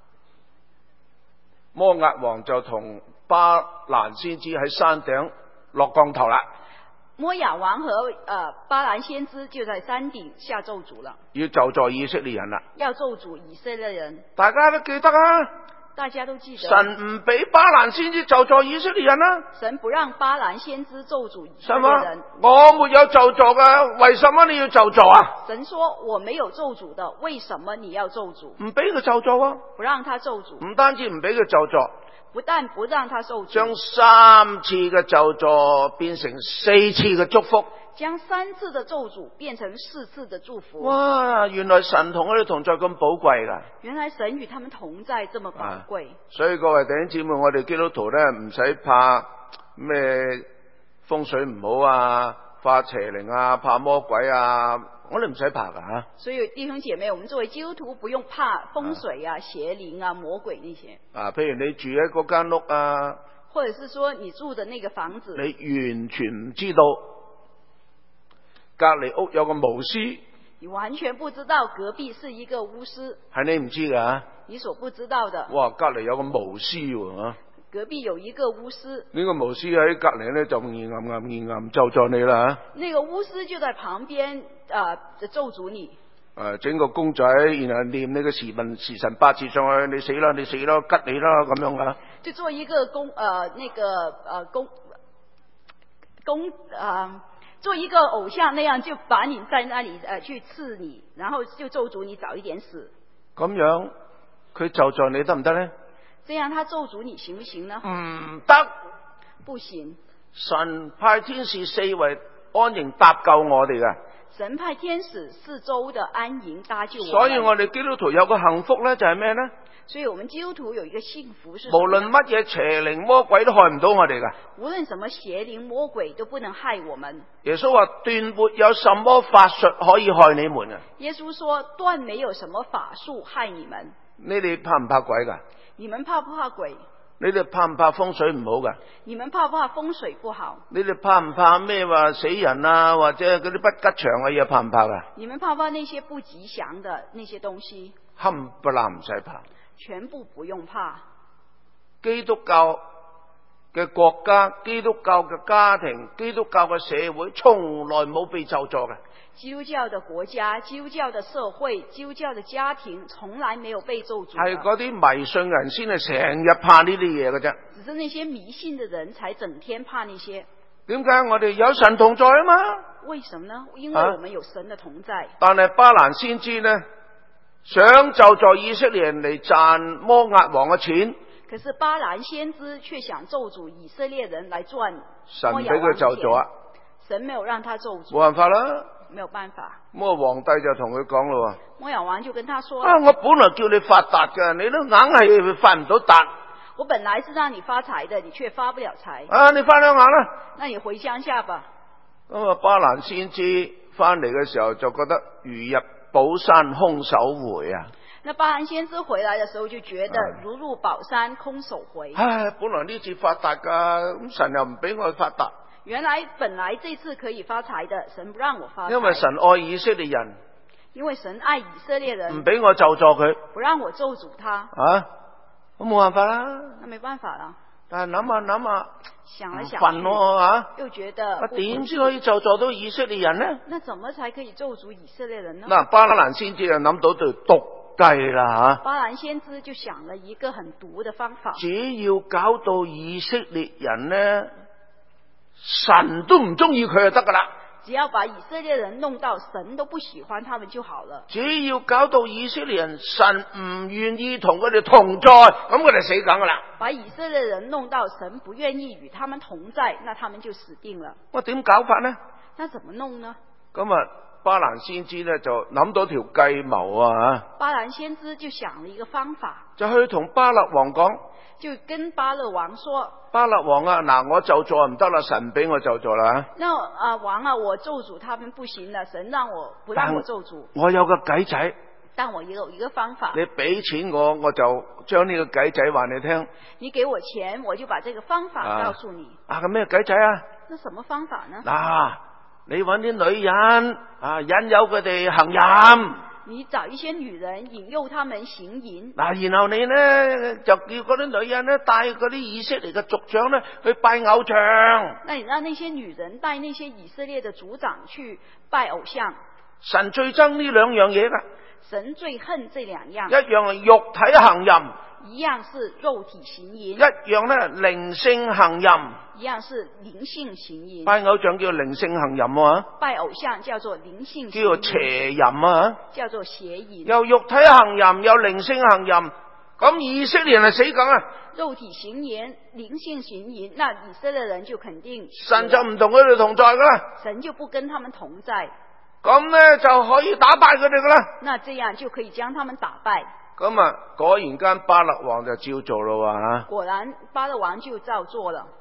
摩押王就同巴蘭先知喺山頂落降頭啦。 摩押王和呃巴蘭先知就在山頂下咒詛了， 要咒詛以色列人啦。 要咒詛以色列人， 大家都記得啊。 大家都記得。 神唔俾巴蘭先知咒詛以色列人啊。 神不讓巴蘭先知咒詛以色什列人。 麼？我沒有咒詛噶，為什麼你要咒詛啊？ 神說我沒有咒詛的，為什麼你要咒詛？ 唔俾佢咒詛啊！ 不讓他咒詛。 唔單止唔俾佢咒詛， 不但不讓他咒詛， 將三次嘅咒詛變成四次嘅祝福。 將三次的咒詛變成四次的祝福。 哇！原來神同佢哋同在咁寶貴噶。 原來神與他們同在這麼寶貴。 啊，所以各位弟兄姊妹，我哋基督徒咧唔使怕咩風水唔好啊，怕邪靈啊，怕魔鬼啊。 我哋唔使怕噶吓。 所以弟兄姐妹，我們作為基督徒，不用怕風水啊、邪靈啊、魔鬼那些。 啊，譬如你住喺嗰間屋啊， 或者是說你住的那個房子， 你完全唔知道隔籬屋有個巫師， 你完全不知道隔壁是一個巫師， 係你唔知噶吓。 你所不知道的。 哇，隔籬有個巫師喎， 隔壁有一個巫師， 呢個巫師喺隔籬咧就暗暗暗暗咒咗你啦吓。 那個巫師就在旁邊啊，就咒詛你。 誒，整個公仔，然後念你個時運時辰八字上去，你死啦，你死啦，吉你啦，咁樣啊。 就做一個公，呃，那個，呃，公，公，呃，做一個偶像那樣，就把你在那裏，呃，去刺你，然後就咒詛你早一點死。 咁樣，佢咒詛你得唔得咧？ 這樣他咒詛你行不行呢？ 唔得， 不行。 神派天使四圍安營搭救我哋噶。 神派天使四周的安營搭救我們。 所以我哋基督徒有個幸福咧，就係咩咧？ 所以我們基督徒有一個幸福是， 無論乜嘢邪靈魔鬼都害唔到我哋噶。 無論什麼邪靈魔鬼都不能害我們。 耶穌話：斷沒有什麼法術可以害你們啊！ 耶穌說：斷沒有什麼法術害你們。 你哋怕唔怕鬼噶？ 你們怕不怕鬼？ 你哋怕唔怕風水唔好噶？ 你們怕不怕風水不好？ 你哋怕唔怕咩話死人啊，或者嗰啲不吉祥嘅嘢，怕唔怕噶？ 你們怕不怕那些不吉祥的那些東西？ 冚唪唥唔使怕， 全部不用怕。 基督教嘅國家、基督教嘅家庭、基督教嘅社會，從來冇被咒詛嘅。 基督教的國家、基督教的社會、基督教的家庭，從來沒有被咒詛。 係嗰啲迷信人先係成日怕呢啲嘢嘅啫。 只是那些迷信的人才整天怕那些。 點解我哋有神同在啊嘛？ 為什麼呢？因為我們有神的同在。啊、 但係巴蘭先知呢，想咒詛以色列人嚟賺摩押王嘅錢。 可是巴蘭先知卻想咒詛以色列人來賺神俾佢咒詛啊！ 神沒有讓他咒詛。 冇辦法啦。 沒有辦法。 咁啊，皇帝就同佢講咯。 摩押王就跟他說： 啊，我本來叫你發達嘅，你都硬係發唔到達。 我本來是讓你發財的，你卻發不了財。 啊，你翻鄉下啦。 那你回鄉下吧。 咁啊，巴蘭先知翻嚟嘅時候就覺得如入寶山空手回啊。 那巴蘭先知回來的時候就覺得如入寶山空手回。 唉，本來呢次發達噶，咁神又唔俾我發達。 原來本來這次可以發財的，神不讓我發財。 因為神愛以色列人。 因為神愛以色列人。 唔俾我咒詛佢。 不讓我咒詛他。 啊，咁冇辦法啦。 那沒辦法啦。 但係諗下諗下， 想了想， 煩喎啊！ 又覺得我點先可以咒詛到以色列人呢？ 那怎麼才可以咒詛以色列人呢？ 嗱，巴蘭先知就諗到對毒計啦吓。 巴蘭先知就想了一個很毒的方法。 只要搞到以色列人呢，神都唔中意佢就得噶啦。 只要把以色列人弄到神都不喜歡他們就好了。 只要搞到以色列人神唔願意同佢哋同在，咁佢哋死梗噶啦。 把以色列人弄到神不願意與他們同在，那他們就死定了。 我點搞法呢？ 那怎麼弄呢？ 咁啊，巴蘭先知呢就諗到條計謀啊！ 巴蘭先知就想了一個方法， 就去同巴勒王講， 就跟巴勒王說： 巴勒王啊，嗱，我咒詛唔得啦，神俾我咒詛啦。 那啊王啊，我咒詛他們不行了，神讓我不讓我咒詛。 我有個計仔， 但我有一個方法。 你俾錢我，我就將呢個計仔話你聽。 你給我錢，我就把這個方法告訴你。 啊，咁咩計仔啊？ 那什麼方法呢？ 嗱、啊，你搵啲女人啊，引誘佢哋行淫。 你找一些女人引誘他們行淫。 嗱，然後你呢就叫嗰啲女人呢帶嗰啲以色列嘅族長呢去拜偶像。 那你讓那些女人帶那些以色列的族長去拜偶像。 神最憎呢兩樣嘢噶。 神最恨這兩樣。 一樣係肉體行淫。 一樣是肉體行淫。 一樣呢靈性行淫。 一樣是靈性行淫。 拜偶像叫靈性行淫啊。 拜偶像叫做靈性行淫。 叫做邪淫啊。 叫做邪淫。 又肉體行淫，又靈性行淫，咁以色列人係死梗啊！ 肉體行淫，靈性行淫，那以色列人就肯定神就唔同佢哋同在噶啦。 神就不跟他們同在。 咁呢就可以打敗佢哋噶啦。 那這樣就可以將他們打敗。 咁啊，果然間巴勒王就照做咯吓。 果然巴勒王就照做了。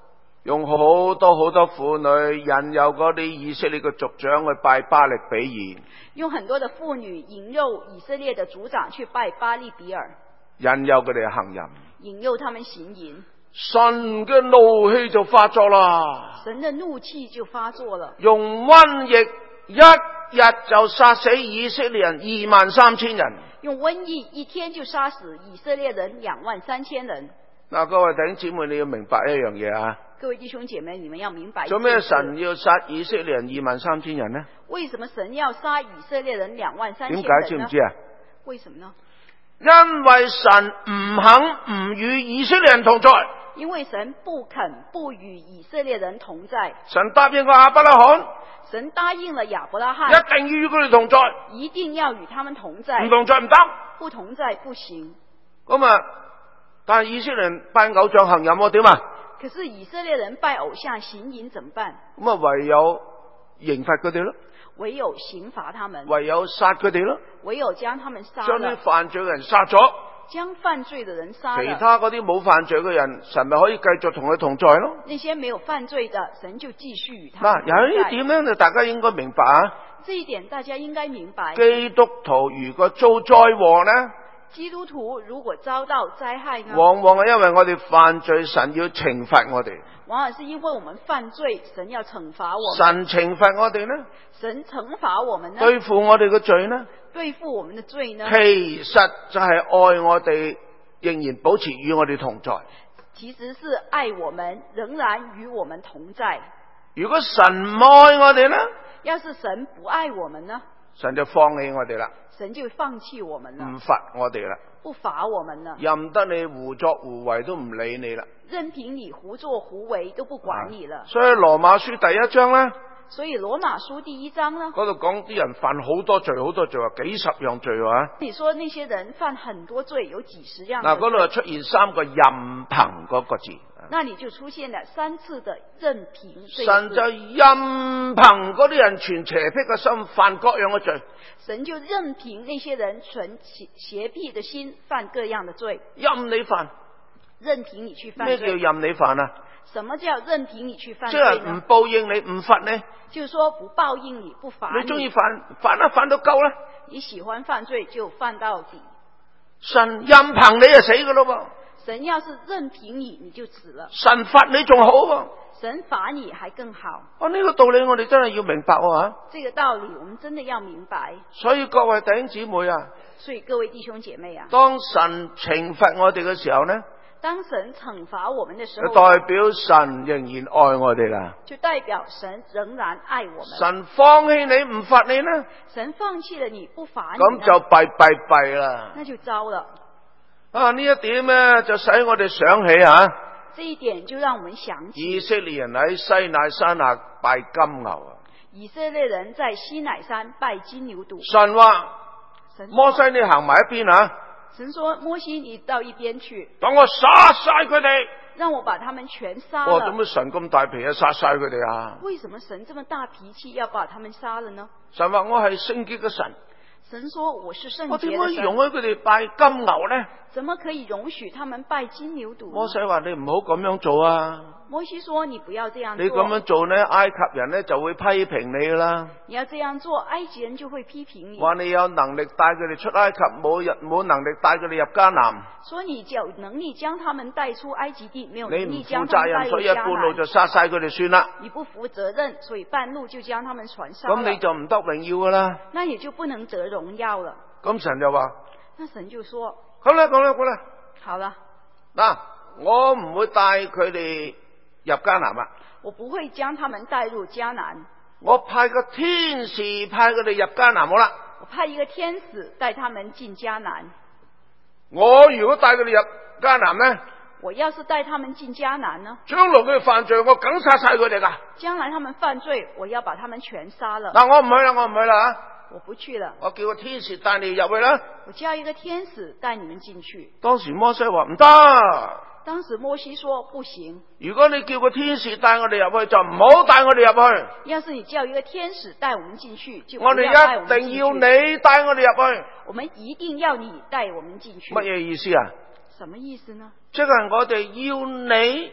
用好多好多婦女引誘嗰啲以色列嘅族長去拜巴力比爾， 用很多的婦女引誘以色列的族長去拜巴利比爾， 引誘佢哋行淫， 引誘他們行淫， 神嘅怒氣就發作啦， 神的怒氣就發作了， 用瘟疫一日就殺死以色列人二萬三千人， 用瘟疫一天就殺死以色列人兩萬三千人。 嗱，各位弟兄姊妹，你要明白一樣嘢啊！ 各位弟兄姐妹，你們要明白， 做咩神要殺以色列人二萬三千人呢？ 為什麼神要殺以色列人兩萬三千人呢？ 點解知唔知啊？ 為什麼呢？ 因為神唔肯唔與以色列人同在。 因為神不肯不與以色列人同在。 神答應過亞伯拉罕， 神答應了亞伯拉罕， 一定要與佢哋同在， 一定要與他們同在， 唔同在唔得， 不同在不行。 咁啊，但係以色列人拜偶像行淫喎，點啊？ 可是以色列人拜偶像行淫怎麼辦？ 咁啊，唯有刑罰佢哋咯， 唯有刑罰他們， 唯有殺佢哋咯， 唯有將他們殺將了， 啲犯罪嘅人殺咗， 將犯罪的人殺了， 其他嗰啲冇犯罪嘅人，神咪可以繼續同佢同在咯。 那些沒有犯罪的，神就繼續與他們嗱，有一點咧，就大家應該明白啊。 這一點大家應該明白。 基督徒如果遭災禍呢， 基督徒如果遭到災害呢， 往往係因為我哋犯罪，神要懲罰我哋。 往往是因為我們犯罪，神要懲罰我神們。 懲罰我哋呢？ 神懲罰我們呢？ 對付我哋嘅罪呢？ 對付我們的罪呢？ 其實就係愛我哋，仍然保持與我哋同在。 其實是愛我們，仍然與我們同在。 如果神唔愛我哋呢？ 要是神不愛我們呢？ 神就放棄我哋啦， 神就放棄我們了， 唔罰我哋啦， 不罰我們了， 任得你胡作胡為都唔理你啦， 任憑你胡作胡為都不管你了。 啊、所以羅馬書第一章呢， 所以羅馬書第一章呢， 嗰度講啲人犯好多罪，好多罪啊，幾十樣罪啊。 你說那些人犯很多罪，有幾十樣。 嗱，嗰度出現三個任憑嗰個字。 那你就出現了三次的任憑。 神就任憑嗰啲人存邪僻嘅心犯各樣嘅罪。 神就任憑那些人存邪僻的心犯各樣的罪。 任你犯。 任憑你去犯罪。 咩叫任你犯啊？ 什麼叫任憑你去犯罪即係唔報應你唔罰你。 就是說不報應你不罰你。 你中意犯犯啊，犯到夠啦。 你喜歡犯罪就犯到底。 神任憑你就死噶咯噃。 神要是任憑你，你就死了。 神罰你仲好喎。 神罰你還更好。 哦，呢個道理我哋真係要明白喎吓。 這個道理我們真的要明白。 所以各位弟兄姊妹啊， 所以各位弟兄姐妹啊， 當神懲罰我哋嘅時候呢， 當神懲罰我們的時候， 就代表神仍然愛我哋啦。 就代表神仍然愛我們。 神放棄你唔罰你呢？ 神放棄了你不罰你， 咁就弊弊弊啦。 那就糟了。 啊，呢一點呢，就使我哋想起啊， 這一點就讓我們想起以色列人喺西乃山下拜金牛啊。 以色列人在西乃山拜金牛犢。 神話， 神說摩西你行埋一邊啊。 神說摩西你到一邊去， 等我殺晒佢哋。 讓我把他們全殺了。 哇，點解神咁大脾氣殺晒佢哋啊？ 為什麼神這麼大脾氣要把他們殺了呢？ 神話我係聖潔嘅神。 神說我是聖潔的神。 我點可以容許佢哋拜金牛呢？ 怎麼可以容許他們拜金牛犢？ 摩西話你唔好咁樣做啊！ 摩西說你不要這樣做。 你咁樣做呢，埃及人呢就會批評你噶啦。 你要這樣做，埃及人就會批評你。 話你有能力帶佢哋出埃及，冇人冇能力帶佢哋入迦南。 說你有能力將他們帶出埃及地，沒有你能力唔負將他們帶責任，所以入迦南。 半路就殺晒佢哋算啦。 你不負責任，所以半路就將他們全殺。 咁你就唔得榮耀噶啦。 那也就不能得榮耀了。 咁神就話： 那神就說： 好啦，好啦，好啦。 好了， 嗱，我唔會帶佢哋入迦南啊！ 我不會將他們帶入迦南。 我派個天使派佢哋入迦南好啦。 我派一個天使帶他們進迦南。 我如果帶佢哋入迦南呢？ 我要是帶他們進迦南呢？ 將來佢哋犯罪，我梗殺晒佢哋噶。 將來他們犯罪，我要把他們全殺了。 嗱，我唔去啦，我唔去啦。 我不去了。 我叫個天使帶你入去啦。 我叫一個天使帶你們進去。 當時摩西話唔得。 當時摩西說不行。 如果你叫個天使帶我哋入去，就唔好帶我哋入去。 要是你叫一個天使帶我們進去，就不我要帶我們進去。 哋一定要你帶我哋入去。 我們一定要你帶我們進去。 乜嘢意思啊？ 什麼意思呢？ 即係我哋要你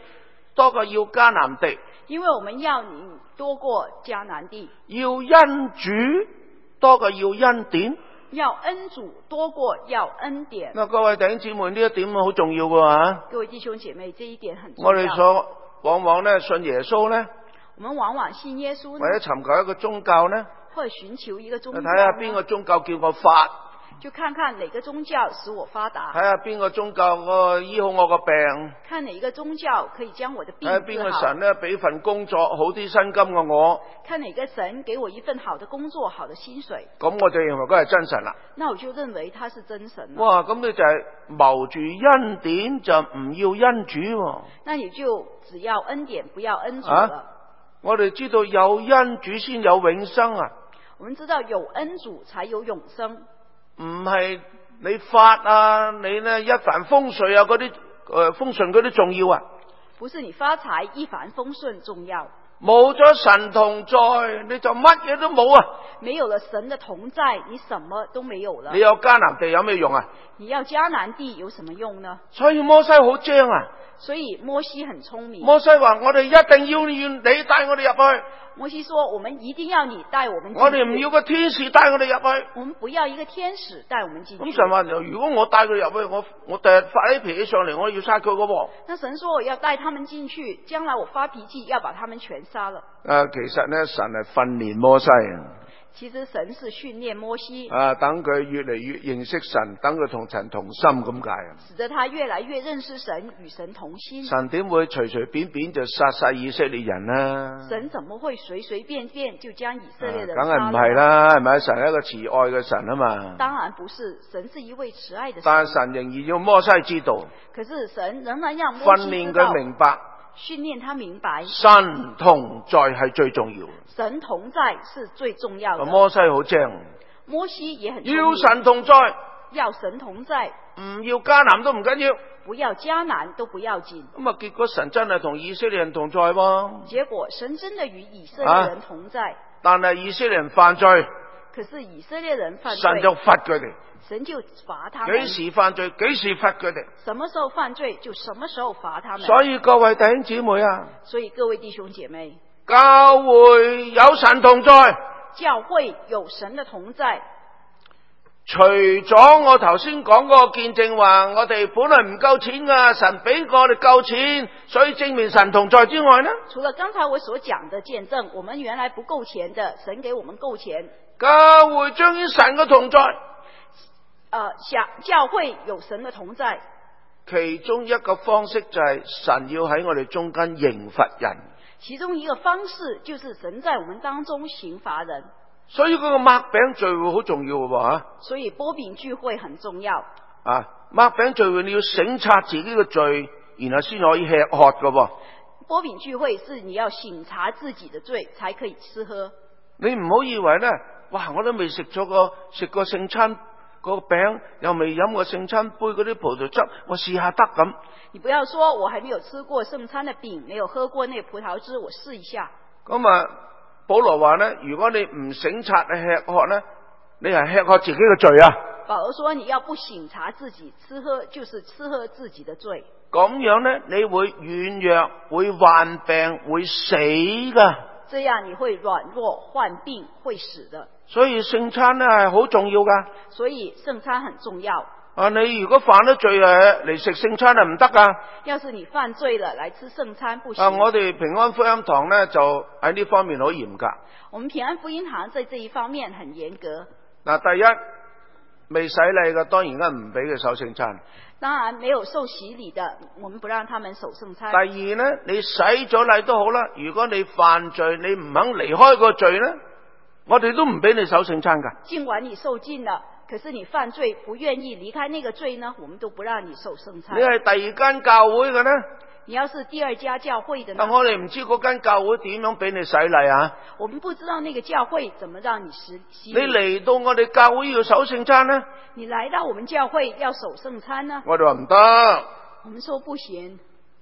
多過要迦南地， 因為我們要你多過迦南地， 要恩主多過要恩典。 要恩主多過要恩典。 嗱，各位弟兄姊妹，呢一點好重要嘅吓。 各位弟兄姐妹，這一點很重要。 我哋所往往咧信耶穌咧， 我們往往信耶穌呢， 或者尋求一個宗教咧， 或者尋求一個宗教， 睇下邊個宗教叫我發， 就看看哪個宗教使我發達， 睇下邊個宗教個醫好我個病， 看哪一個宗教可以將我的病治好， 睇下邊個神咧俾份工作好啲薪金嘅我， 看哪個神給我一份好的工作好的薪水， 咁我就認為佢係真神啦。 那我就認為他是真神了。 哇，咁你就係謀住恩典就唔要恩主喎。 那你就只要恩典不要恩主了。 啊，我哋知道有恩主先有永生啊。 我們知道有恩主才有永生， 唔係你發啊，你呢一帆風順啊，嗰啲誒風順嗰啲重要啊。 不是你發財一帆風順重要， 冇咗神同在，你就乜嘢都冇啊。 沒有了神的同在，你什麼都沒有了。 你有迦南地有咩用啊？ 你要迦南地有什麼用呢？ 所以摩西好精啊。 所以摩西很聰明。 摩西話：我哋一定要願你帶我哋入去。 摩西說：我們一定要你帶我們進去。 我哋唔要個天使帶我哋入去。 我們不要一個天使帶我們進去。 咁神話：如果我帶佢入去，我我第日發起脾氣上嚟，我要殺佢噶噃。 那神說我要帶他們進去，將來我發脾氣要把他們全殺了。 啊，其實呢，神係訓練摩西。 其實神是訓練摩西， 啊，等佢越嚟越認識神，等佢同神同心咁解啊。 使得他越來越認識神，與神同心。 神點會隨隨便便就殺晒以色列人呢？ 神怎麼會隨隨便便就將以色列人梗係唔殺了？ 係啦，係咪？神係一個慈愛嘅神啊嘛。 當然不是，神是一位慈愛的神。 但係神仍然要摩西知道， 可是神仍然讓摩西訓練知道， 佢明白， 訓練他明白， 神同在係最重要。 神同在是最重要的。 摩西好精， 摩西也很聰明， 要神同在， 要神同在， 唔要迦南都唔緊要。 不要迦南都不要緊。 咁啊，結果神真係同以色列人同在喎。 結果神真的與以色列人同在， 啊、但係以色列人犯罪， 可是以色列人犯罪， 神就罰佢哋。 神就罰他們。 幾時犯罪，幾時罰佢哋。 什麼時候犯罪，就什麼時候罰他們。 所以各位弟兄姊妹啊， 所以各位弟兄姐妹， 教會有神同在， 教會有神的同在。 除咗我頭先講嗰個見證話，我哋本來唔夠錢噶，神俾我哋夠錢，所以證明神同在之外呢， 除了剛才我所講的見證，我們原來不夠錢的，神給我們夠錢。 教會彰顯神嘅同在， 呃，想教會有神的同在， 其中一個方式就係神要喺我哋中間刑罰人。 其中一個方式就是神在我們當中刑罰人。 所以嗰個擘餅聚會好重要嘅喎。 所以擘餅聚會很重要。 啊，擘餅聚會你要省察自己嘅罪，然後先可以吃喝嘅噃。 擘餅聚會是你要省察自己的罪，才可以吃喝。 你唔好以為咧，哇！我都未食咗個食過聖餐個餅，又未飲過聖餐杯嗰啲葡萄汁，我試下得咁。 你不要說我還沒有吃過聖餐的餅，沒有喝過那葡萄汁，我試一下。 咁啊，保羅話咧，如果你唔省察去吃喝咧，你係吃喝自己嘅罪啊。 保羅說你要不省察自己吃喝，就是吃喝自己的罪。 咁樣咧，你會軟弱，會患病，會死噶。 這樣你會軟弱、患病、會死的。 所以聖餐咧係好重要噶。 所以聖餐很重要。 啊，你如果犯咗罪誒嚟食聖餐係唔得噶。 要是你犯罪了來吃聖餐不行。 啊，我哋平安福音堂咧就喺呢方面好嚴格。 我們平安福音堂在這一方面很嚴格。 嗱，第一未洗禮嘅，當然梗唔俾佢守聖餐。 當然沒有受洗禮的，我們不讓他們守聖餐。 第二呢，你洗咗禮都好啦，如果你犯罪，你唔肯離開個罪呢，我哋都唔俾你守聖餐噶。 盡管你受盡了，可是你犯罪不願意離開那個罪呢，我們都不讓你守聖餐。 你係第二間教會嘅呢？ 你要是第二家教會的呢？ 但我哋唔知嗰間教會點樣俾你洗禮啊？ 我們不知道那個教會怎麼讓你洗洗禮。 你嚟到我哋教會要守聖餐呢？ 你來到我們教會要守聖餐呢？ 我哋話唔得。 我們說不行。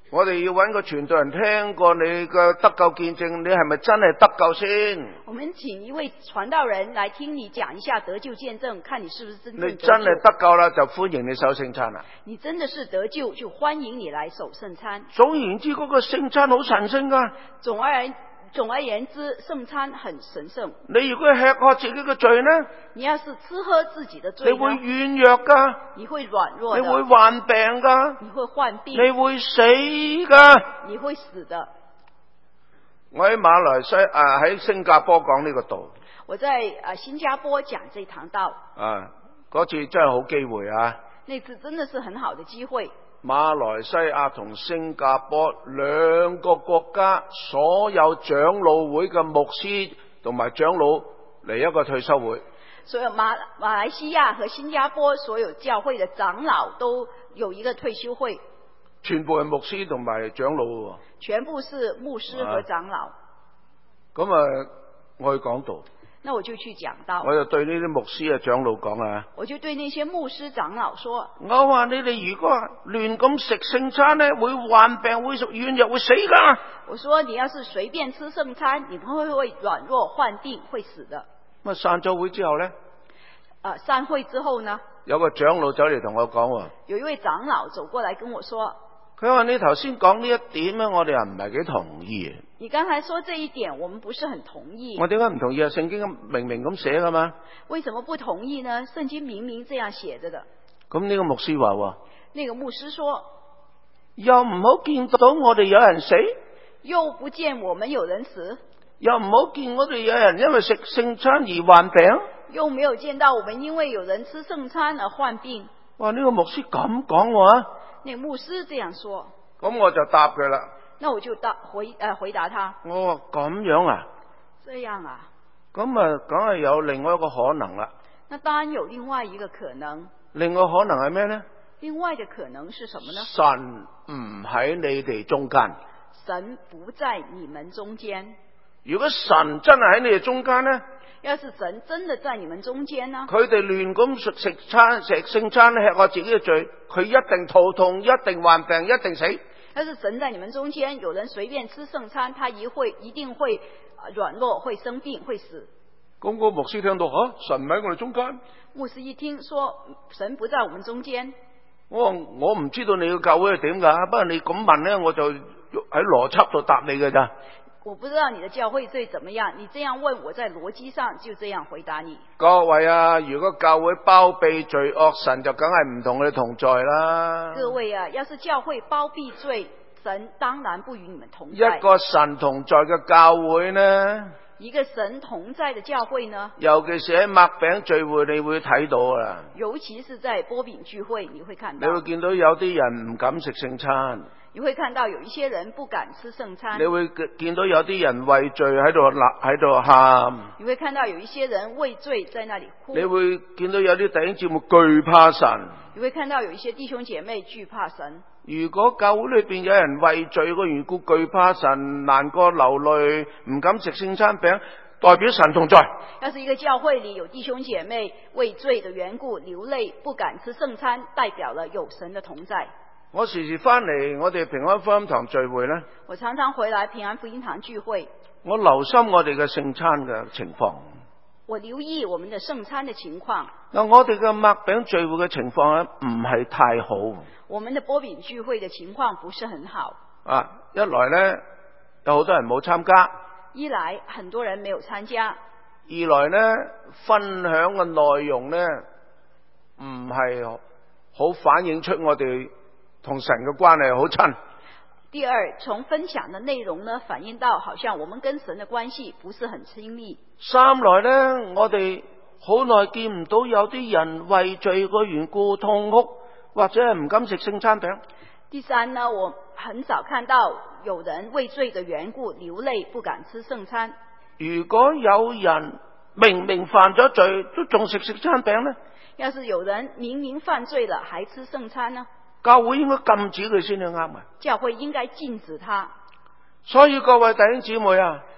我哋要揾個傳道人聽過你嘅得救見證，你係咪真係得救先？ 我們請一位傳道人來聽你講一下得救見證，看你是不是真正得救。 你真係得救啦，就歡迎你守聖餐啦。 你真的是得救，就歡迎你來守聖餐。 總而言之，嗰個聖餐好神聖噶。 總而總而言之，聖餐很神聖。 你如果吃喝自己嘅罪呢？ 你要是吃喝自己的罪呢， 你會軟弱噶， 你會軟弱的， 你會患病噶， 你會患病， 你會死噶， 你會死的。 我喺馬來西亞啊喺新加坡講呢個道。 我在啊新加坡講這堂道。 啊，嗰次真係好機會啊！ 那次真的是很好的機會。 馬來西亞同新加坡兩個國家所有長老會嘅牧師同埋長老嚟一個退休會。 所有馬馬來西亞和新加坡所有教會的長老都有一個退休會。 全部係牧師同埋長老。 全部是牧師和長老。 咁啊，我去講道。 那我就去講道。 我就對呢啲牧師啊長老講啊。 我就對那些牧師長老說： 我話你哋如果亂咁食聖餐呢，會患病，會軟弱，會死噶。 我說你要是隨便吃聖餐，你們會會軟弱、患病，會死的。 咁啊散咗會之後呢？ 啊、呃，散會之後呢？ 有個長老走嚟同我講。 有一位長老走過來跟我說。 佢話你頭先講呢一點咧，我哋又唔係幾同意。 你剛才說這一點，我們不是很同意。 我點解唔同意啊？聖經明明咁寫噶嘛。 為什麼不同意呢？聖經明明這樣寫着的。 咁呢個牧師話： 那個牧師說， 又唔好見到我哋有人死， 又不見我們有人死， 又唔好見我哋有人因為食聖餐而患病， 又沒有見到我們因為有人吃聖餐而患病。 哇！呢個牧師咁講喎。 那個牧師這樣說。 咁我就答佢啦。 那我就答回誒、呃、回答他。 我話咁樣啊？ 這樣啊？ 咁啊，梗係有另外一個可能啦。 那當然有另外一個可能。 另外可能係咩呢？ 另外的可能是什麼呢？ 神唔喺你哋中間。 神不在你們中間。 如果神真係喺你哋中間呢？ 要是神真的在你們中間呢？ 佢哋亂咁食食餐食聖餐，吃我自己嘅罪，佢一定肚痛，一定患病，一定死。 要是神在你們中間，有人隨便吃聖餐，他一會一定會軟弱，會生病，會死。 咁個牧師聽到吓，神唔喺我哋中間。 牧師一聽說神不在我們中間， 我我唔知道你嘅教會係點噶，不過你咁問咧，我就喺邏輯度答你嘅咋。 我不知道你的教會最怎麼樣，你這樣問，我在邏輯上就這樣回答你。 各位啊，如果教會包庇罪惡，神就梗係唔同你同在啦。 各位啊，要是教會包庇罪，神當然不與你們同在。 一個神同在嘅教會呢？ 一個神同在的教會呢？ 尤其是喺擘餅聚會，你會睇到啊。 尤其是在擘餅聚會，你會看到。 你會見到有啲人唔敢食聖餐。 你會看到有一些人不敢吃聖餐。 你會見到有啲人畏罪喺度鬧喺度喊。 你會看到有一些人畏罪在那裡哭。 你會見到有啲弟兄姊妹懼怕神。 你會看到有一些弟兄姐妹懼怕神。 如果教會裏邊有人畏罪個緣故懼怕神，難過流淚，唔敢食聖餐餅，代表神同在。 要是一個教會裡有弟兄姐妹畏罪的緣故流淚，不敢吃聖餐，代表了有神的同在。 我時時翻嚟我哋平安福音堂聚會呢， 我常常回來平安福音堂聚會。 我留心我哋嘅聖餐嘅情況。 我留意我們的聖餐的情況。 嗱，我哋嘅擘餅聚會嘅情況咧，唔係太好。 我們的擘餅聚會的情況不是很好。 啊，一來呢，有好多人冇參加。 一來很多人沒有參加。 二來呢，分享嘅內容呢，唔係好反映出我哋同神嘅關係好親。 第二，從分享的內容呢，反映到好像我們跟神的關係不是很親密。 三來呢，我哋好耐見唔到有啲人為罪個緣故痛哭，或者係唔敢食聖餐餅。 第三呢，我很少看到有人為罪的緣故流淚，不敢吃聖餐。 如果有人明明犯咗罪，都仲食聖餐餅呢？ 要是有人明明犯罪了，還吃聖餐呢？ 教會應該禁止佢先至啱啊！ 教會應該禁止他。 所以各位弟兄姊妹啊，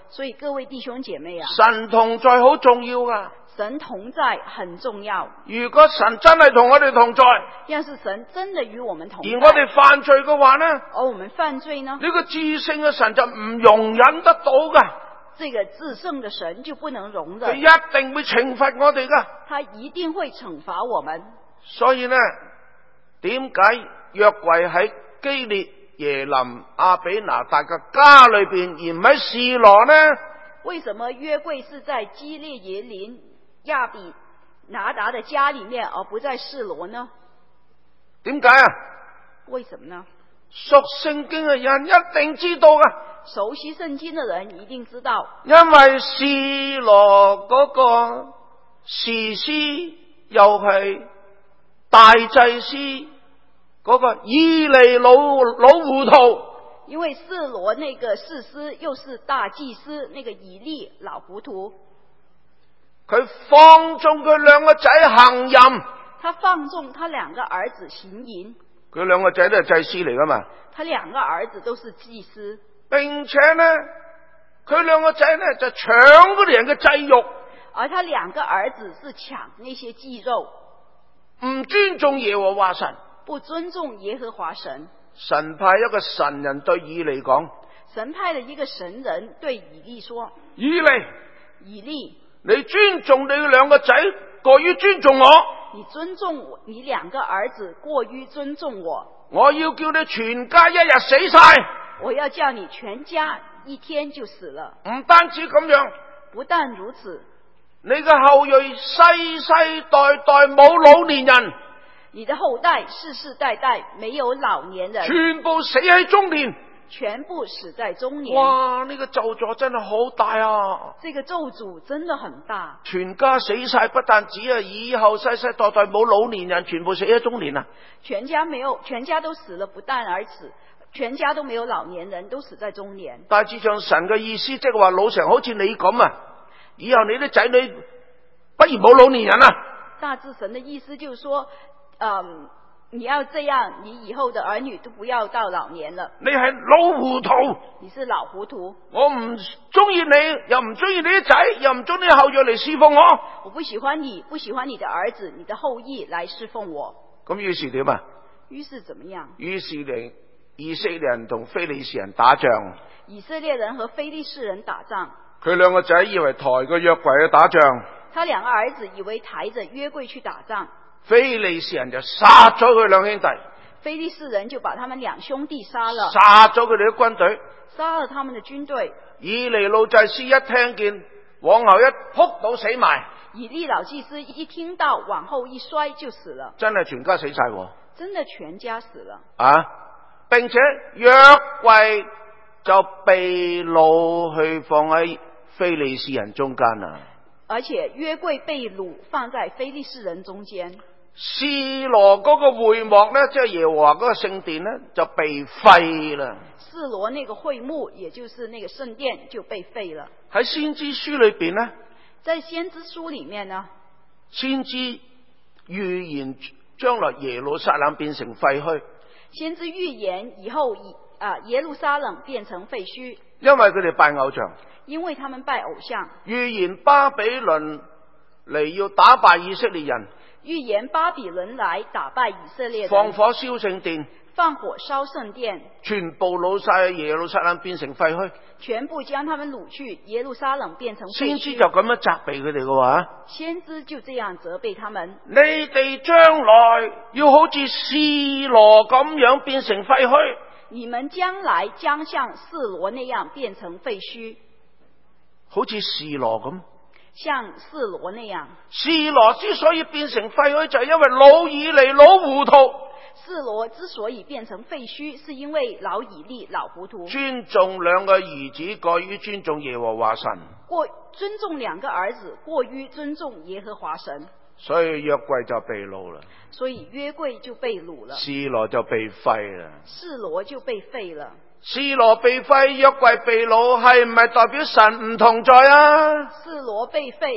所以各位弟兄姐妹啊， 神同在好重要噶。 神同在很重要。 如果神真係同我哋同在， 要是神真的與我們同在， 而我哋犯罪嘅話呢， 而我們犯罪呢， 呢個至聖嘅神就唔容忍得到噶。 這個至聖的神就不能容佢忍， 一定會懲罰我哋噶。 他一定會懲罰我們。 所以呢，點解約櫃喺基列耶林亞比拿達嘅家裏邊，而唔喺示羅呢？ 為什麼約櫃是在基列耶林亞比拿達的家裏面，而不在示羅呢？ 點解啊？ 為什麼呢？ 熟聖經嘅人一定知道噶， 熟悉聖經的人一定知道， 因為示羅嗰個士師又係大祭司嗰個以利老老糊塗， 因為示羅那個士師又是大祭司那個以利老糊塗， 佢放縱佢兩個仔行淫， 他放縱他兩個兒子行淫， 佢兩個仔都係祭司嚟噶嘛， 他兩個兒子都是祭司， 並且呢，佢兩個仔呢就搶嗰啲人嘅祭肉， 而他兩個兒子是搶那些祭肉， 唔尊重耶和華神， 不尊重耶和華神。 神派一個神人對以利講， 神派了一個神人對以利說， 以利， 以利， 你尊重你兩個仔過於尊重我， 你尊重我，你兩個兒子過於尊重我， 我要叫你全家一日死晒， 我要叫你全家一天就死了。 唔單止咁樣， 不但如此， 你嘅後裔世世代代冇老年人， 你的後代世世代代沒有老年人， 全部死喺中年， 全部死在中年。 哇！呢個咒詛真係好大啊！ 這個咒詛真的很大， 全家死晒不但止啊，以後世世代代冇老年人，全部死喺中年啊！ 全家沒有，全家都死了，不但而死，全家都沒有老年人，都死在中年。 大致上神嘅意思即係話，老成好似你咁啊，以後你啲仔女不如冇老年人啊！ 大致神的意思就是說，嗯，你要這樣，你以後的兒女都不要到老年了。 你係老糊塗， 你是老糊塗， 我唔中意你，又唔中意你啲仔，又唔中意你後裔嚟侍奉我。 我不喜歡你，不喜歡你的兒子、你的後裔來侍奉我。 咁於是點啊？ 於是怎麼樣？ 於是嚟以色列人同非利士人打仗。 以色列人和非利士人打仗。 佢兩個仔以為抬個約櫃去打仗， 他兩個兒子以為抬着約櫃去打仗。 非利士人就殺咗佢兩兄弟， 非利士人就把他們兩兄弟殺了， 殺咗佢哋啲軍隊， 殺了他們的軍隊。 以利老祭司一聽見，往後一撲倒死埋。 以利老祭司一聽到，往後一摔就死了， 真係全家死晒喎！ 真的全家死了啊！並且約櫃就被擄去放喺非利士人中間啊！ 而且約櫃被擄放在非利士人中間。 示羅嗰個會幕呢，即係耶和華嗰個聖殿呢，就被廢啦。 示羅那個會幕，也就是那個聖殿就被廢了。 喺先知書裏邊呢， 在先知書裏面呢， 先知預言將來耶路撒冷變成廢墟。 先知預言以後以啊耶路撒冷變成廢墟， 因為佢哋拜偶像， 因為他們拜偶像。 預言巴比倫嚟要打敗以色列人， 預言巴比倫來打敗以色列人， 放火燒聖殿， 放火燒聖殿， 全部擄晒耶路撒冷變成廢墟， 全部將他們擄去耶路撒冷變成廢墟。 先知就咁樣責備佢哋嘅話， 先知就這樣責備他們： 你哋將來要好似示羅咁樣變成廢墟， 你們將來將像示羅那樣變成廢墟， 好似示羅咁。 像示羅那樣。 示羅之所以變成廢墟，就係因為老以利老糊塗。 示羅之所以變成廢墟，是因為老以利老糊塗， 尊重兩個兒子過於尊重耶和華神， 過尊重兩個兒子過於尊重耶和華神， 所以約櫃就被擄啦， 所以約櫃就被擄了， 示羅就被廢啦， 示羅就被廢了。 示羅被廢，約櫃被擄，係唔係代表神唔同在啊？ 示羅被廢，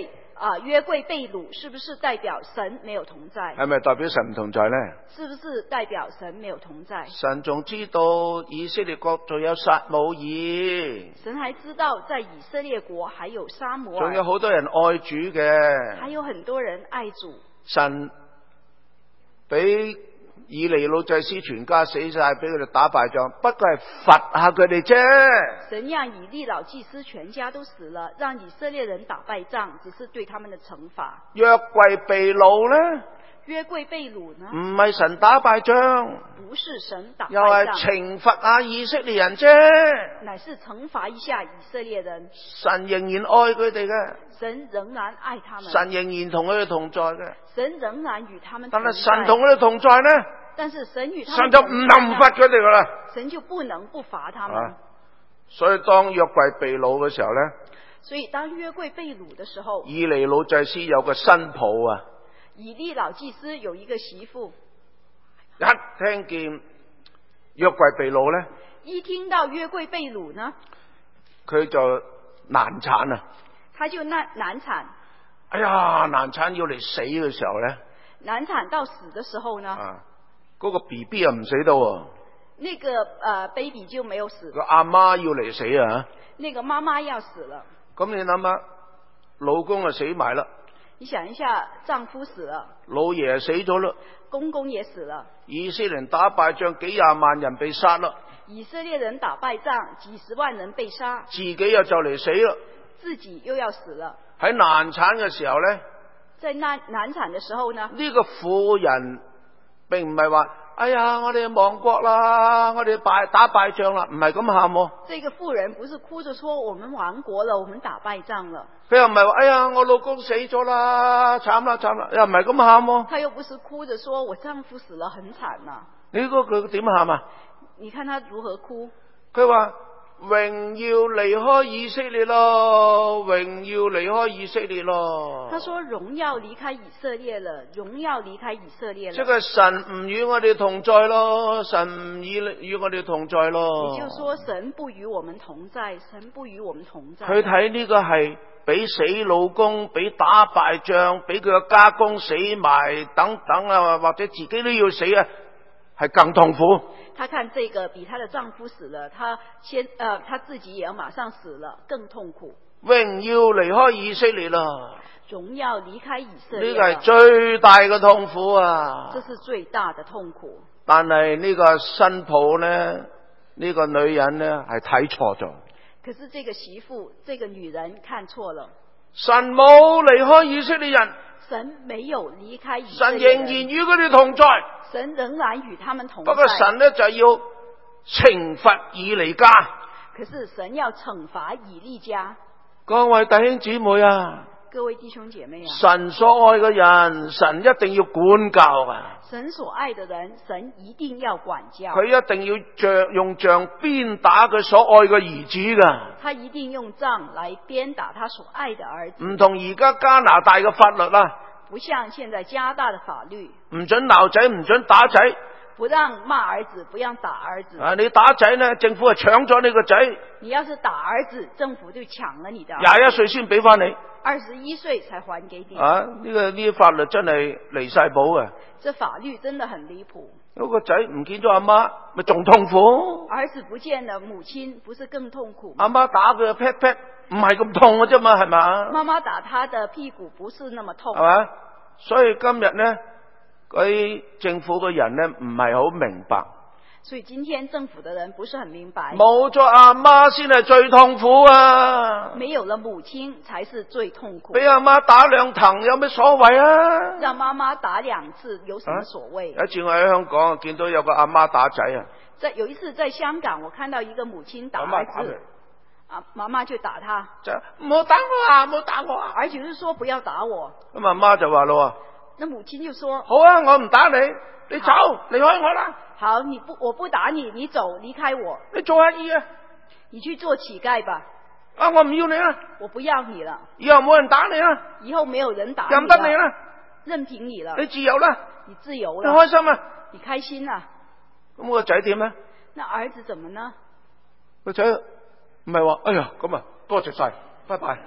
啊約櫃被擄，是不是代表神沒有同在？ 係咪代表神唔同在呢？ 是不是代表神沒有同在？ 神仲知道以色列國仲有撒母耳， 神還知道在以色列國還有撒母耳， 仲有好多人愛主嘅， 還有很多人愛主。 神俾以利老祭司全家死晒，俾佢哋打敗仗，不過係罰下佢哋啫。 神讓以利老祭司全家都死了，讓以色列人打敗仗，只是對他們的懲罰。 約櫃被擄呢？ 約櫃被擄呢？ 唔係神打敗仗， 不是神打敗仗， 又係懲罰下以色列人啫。 乃是懲罰一下以色列人。 神仍然愛佢哋嘅， 神仍然愛他們， 神仍然同佢哋同在嘅。 神仍然與他們同但在。 係神同佢哋同在呢？ 但是神與他神就唔能唔罰佢哋噶啦。 神就不能不罰他們。 啊，所以當約櫃被擄嘅時候呢， 所以當約櫃被擄的時候， 以利老祭司有個新抱啊， 以利老祭司有一個媳婦， 一聽見約櫃被擄呢， 一聽到約櫃被擄呢， 佢就難產啊！ 他就難難產。 哎呀，難產要嚟死嘅時候呢， 難產到死的時候呢， 啊，嗰個 B B 又唔死到喎， 那個呃 baby 就沒有死， 個阿媽要嚟死啊！ 那個媽媽要死了。 咁你諗下，老公啊死埋啦， 你想一下，丈夫死了， 老爺死咗啦， 公公也死了， 以色列人打敗仗，幾廿萬人被殺啦， 以色列人打敗仗，幾十萬人被殺， 自己又就嚟死啦， 自己又要死了。 喺難產嘅時候呢， 在難難產的時候呢， 呢個婦人並唔係話，哎呀，我哋亡國啦，我哋敗打敗仗啦，唔係咁喊。 這個婦人不是哭着說我們亡國了，我們打敗仗了。 佢又唔係話，哎呀，我老公死咗啦，慘啦慘啦，又唔係咁喊。 他又不是哭着說我丈夫死了很慘啊。 你估佢點喊啊？ 你看他如何哭？ 佢話榮耀離開以色列咯，榮耀離開以色列咯。 他說榮耀離開以色列了，榮耀離開以色列了。 即係神唔與我哋同在咯，神唔與與我哋同在咯。 也就是說神不與我們同在，神不與我們同在。 佢睇呢個係比死老公，比打敗仗，比佢嘅家公死埋等等啊，或者自己都要死啊，係更痛苦。 他看這個比他的丈夫死了，他先呃他自己也要馬上死了，更痛苦。 榮耀離開以色列啦， 榮耀離開以色列， 呢個係最大嘅痛苦啊！ 這是最大的痛苦。 但係呢個新抱呢，呢、呢個女人呢係睇錯咗。 可是這個媳婦，這個女人看錯了。 神冇離開以色列人， 神沒有離開以色神列人， 仍然與佢哋同在。 神仍然與他們同在。 不過神呢就要懲罰以利家。 可是神要懲罰以利家。 各位弟兄姊妹啊， 各位弟兄姐妹啊， 神所愛嘅人，神一定要管教啊！ 神所愛的人，神一定要管教。 佢一定要杖用杖鞭打佢所愛嘅兒子噶。 他一定用杖來鞭打他所愛的兒子。 唔同而家加拿大嘅法律啦， 不像現在加拿大的法律， 唔准鬧仔，唔准打仔。 不讓罵兒子，不讓打兒子。 啊，你打仔呢，政府係搶咗你個仔。 你要是打兒子，政府就搶了你的。 廿一歲先俾翻你。 二十一歲才還給你。 啊，呢、這個呢啲法律真係離晒譜嘅。 這法律真的很離譜。 嗰個仔唔見咗阿媽，咪仲痛苦。 兒子不見了母親，不是更痛苦？ 阿媽打佢嘅 pat pat，唔係咁痛嘅啫嘛，係嘛？ 媽媽打他的屁股不是那麼痛， 係嘛？所以今日呢，嗰啲政府嘅人呢，唔係好明白。 所以今天政府的人不是很明白。 冇咗阿媽先係最痛苦啊！ 沒有了母親才是最痛苦。 俾阿媽打兩藤有咩所謂啊？ 讓媽媽打兩次有什麼所謂？ 有一次我喺香港見到有個阿媽打仔啊。 在有一次在香港，我看到一個母親打兒子，啊，媽媽就打他， 就唔好打我啊，唔好打我啊！ 兒子就說不要打我。 咁阿媽就話咯， 那母親就說： 好啊，我唔打你，你走，離開我啦。 好，你不，我不打你，你走，離開我。 你做下嘢啊！ 你去做乞丐吧。 啊，我唔要你啦！ 我不要你了。 以後冇人打你啦！ 以後沒有人打你了。 任得你啦！ 任憑你了。 你自由啦！ 你自由了。 你開心啊！ 你開心啊！ 咁我個仔點咧？ 那兒子怎麼呢？ 個仔唔係話，哎呀咁啊，多謝晒，拜拜。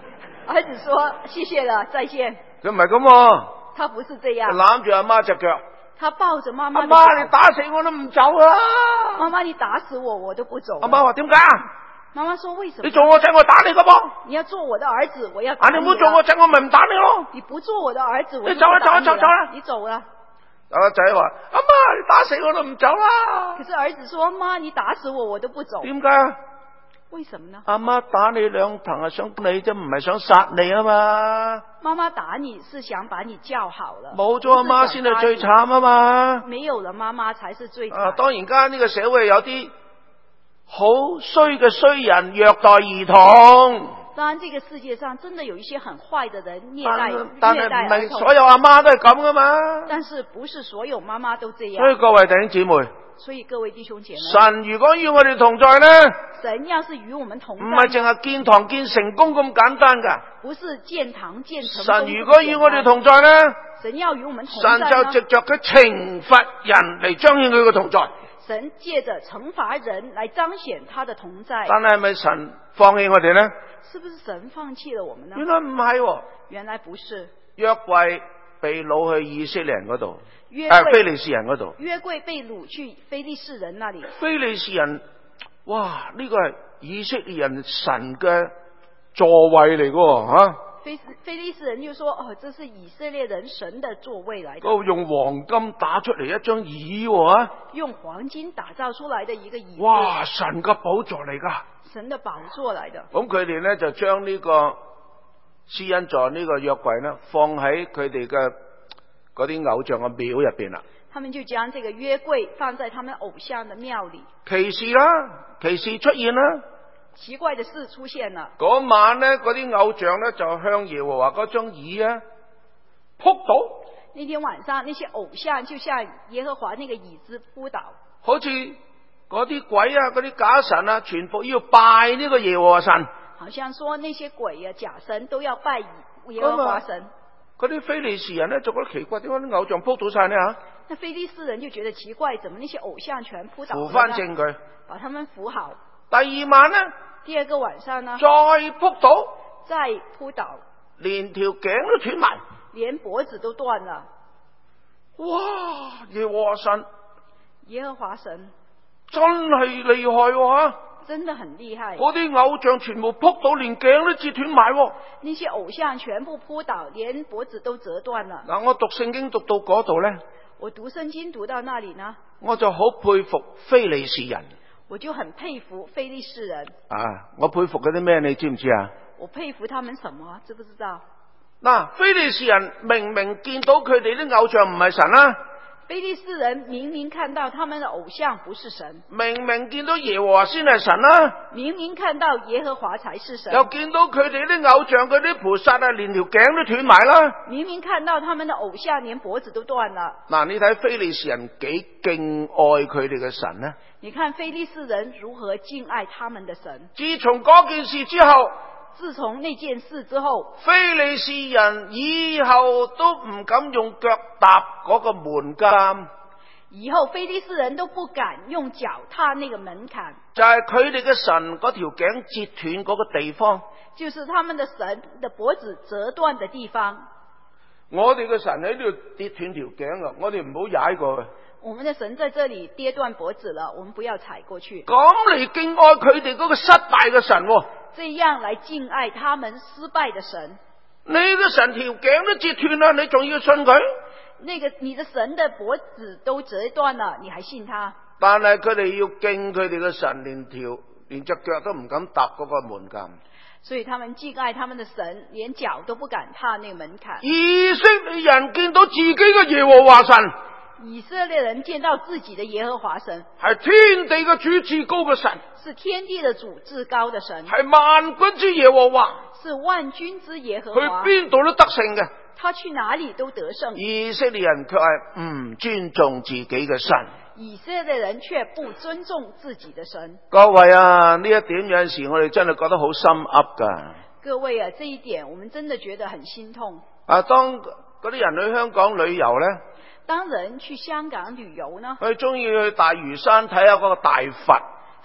兒子說謝謝了，再見。 佢唔係咁喎， 他不是這樣， 攬住阿媽隻腳， 他抱着媽媽。 阿媽你打死我都唔走啊！ 媽媽你打死我我都不走。 阿媽話點解啊？ 媽媽說為什麼？ 你做我仔我打你噶噃。 你要做我的兒子我要打你。 啊你唔好做我仔我咪唔打你咯。 你不做我的兒子我就你走啦走啦走走啦， 你走啦。 阿仔話阿媽你打死我都唔走啦。 可是兒子說媽你打死我我都不走。 點解啊？ 為什麼呢？ 阿媽打你兩藤係想你啫，唔係想殺你啊嘛。 媽媽打你是想把你教好了， 冇咗阿媽先係最慘啊嘛。 沒有了媽媽才是最慘。 啊，當然間呢個社會有啲好衰嘅衰人虐待兒童。 當然，這個世界上真的有一些很壞的人虐待但虐待兒童。 但係唔係所有阿媽都係咁噶嘛？ 但是不是所有媽媽都這樣？ 所以各位弟兄姊妹， 所以各位弟兄姐妹， 神如果與我哋同在呢， 神要是與我們同在， 唔係淨係建堂建成功咁簡單噶。 不是建堂建成功。 神如果與我哋同在呢， 神要與我們同在呢， 神就藉着佢懲罰人嚟彰顯佢嘅同在。 神借着懲罰人來彰顯他的同在。 但係係咪神放棄我哋呢？ 是不是神放棄了我們呢？ 原來唔係喎， 原來不是。 約櫃被擄去以色列人嗰度， 誒、 啊、非利士人嗰度。 約櫃被擄去非利士人那裡。 非利士人，哇！呢、這個係以色列人神嘅座位嚟噶吓。 非非利士人就說：哦，這是以色列人神的座位來的。 嗰、那個、用黃金打出嚟一張椅喎， 用黃金打造出來的一個椅。 哇！神嘅寶座嚟噶。 神的寶座來的。 咁佢哋咧就將呢個施恩座呢個約櫃呢放喺佢哋嘅嗰啲偶像嘅廟入邊啦。 他們就將這個約櫃放在他們偶像的廟裏。 奇事啦，奇事出現啦。 奇怪的事出現了。 嗰晚呢，嗰啲偶像呢就向耶和華嗰張椅啊撲倒。 那天晚上，那些偶像就向耶和華那個椅子撲倒。 好似嗰啲鬼啊，嗰啲假神啊，全部要拜呢個耶和華神。 好像說那些鬼啊、假神都要拜耶和華神。 嗰啲非利士人呢就覺得奇怪，點解啲偶像撲倒晒呢吓？ 那非利士人就覺得奇怪，怎麼那些偶像全撲倒了呢？ 扶翻正佢， 把他們扶好。 第二晚呢？ 第二個晚上呢？ 再撲倒， 再撲倒， 連條頸都斷埋， 連脖子都斷了。 哇！耶和華神， 耶和華神真係厲害喎！ 真的很厲害。 嗰啲偶像全部撲倒，連頸都折斷埋。 那些偶像全部撲倒，連脖子都折斷了。 嗱，我讀聖經讀到嗰度呢， 我讀聖經讀到那裏呢， 我就好佩服非利士人。 我就很佩服非利士人。 啊，我佩服嗰啲咩？你知唔知啊？ 我佩服他們什麼？知不知道？ 嗱，非利士人明明見到佢哋啲偶像唔係神啦。 非利士人明明看到他們的偶像不是神， 明明見到耶和華先係神啦， 明明看到耶和華才是神， 又見到佢哋啲偶像嗰啲菩薩啊，連條頸都斷埋啦。 明明看到他們的偶像連脖子都斷了。 嗱，你睇非利士人幾敬愛佢哋嘅神呢？ 你看非利士人如何敬愛他們的神。 自從嗰件事之後， 自從那件事之後， 非利士人以後都唔敢用腳踏嗰個門檻。 以後非利士人都不敢用腳踏那個門檻， 就係佢哋嘅神嗰條頸折斷嗰個地方， 就是他們的神的脖子折斷的地方。 我哋嘅神喺呢度跌斷條頸啊！我哋唔好踩過去。 我們的神在這裏跌斷脖子了，我們不要踩過去。 咁嚟敬愛佢哋嗰個失敗嘅神， 這樣來敬愛他們失敗的神。 你嘅神條頸都折斷啦，你仲要信佢？ 那個你的神的脖子都折斷了，你還信他？ 但係佢哋要敬佢哋嘅神，連條連隻腳都唔敢踏嗰個門檻。 所以他們敬愛他們的神，連腳都不敢踏那個門檻。 以色列人見到自己嘅耶和華神， 以色列人見到自己的耶和華神， 係天地嘅主至高嘅神， 是天地的主至高的神， 係萬軍之耶和華， 是萬軍之耶和去華。 邊度都得勝嘅。 他去哪裏都得勝。 以色列人卻係唔尊重自己嘅神。 以色列人卻不尊重自己的神。 各位啊，呢一點有陣時我哋真係覺得好心噏噶。 各位啊，這一點我們真的覺得很心痛。 啊，當嗰啲人去香港旅遊呢， 當人去香港旅遊呢， 佢中意去大嶼山睇下嗰個大佛。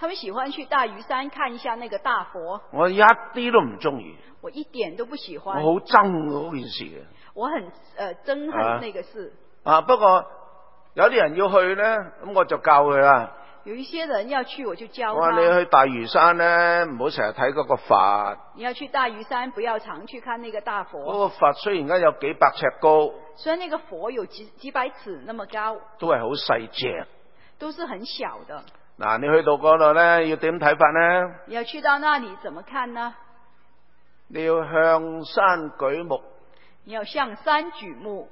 他們喜歡去大嶼山看一下那個大佛。 我一啲都唔中意。 我一點都不喜歡。 我好憎嗰件事嘅。 我很誒憎恨那個事。 啊，不過有啲人要去咧，咁我就教佢啦。 有一些人要去，我就教他。 我話你去大嶼山咧，唔好成日睇嗰個佛。 你要去大嶼山，不要常去看那個大佛。 嗰個佛雖然而家有幾百尺高， 雖然那個佛有幾幾百尺那麼高， 都係好細隻， 都是很小的。 嗱，你去到嗰度咧，要點睇法呢？ 你要去到那裡怎麼看呢？ 你要向山舉目。 你要向山舉目。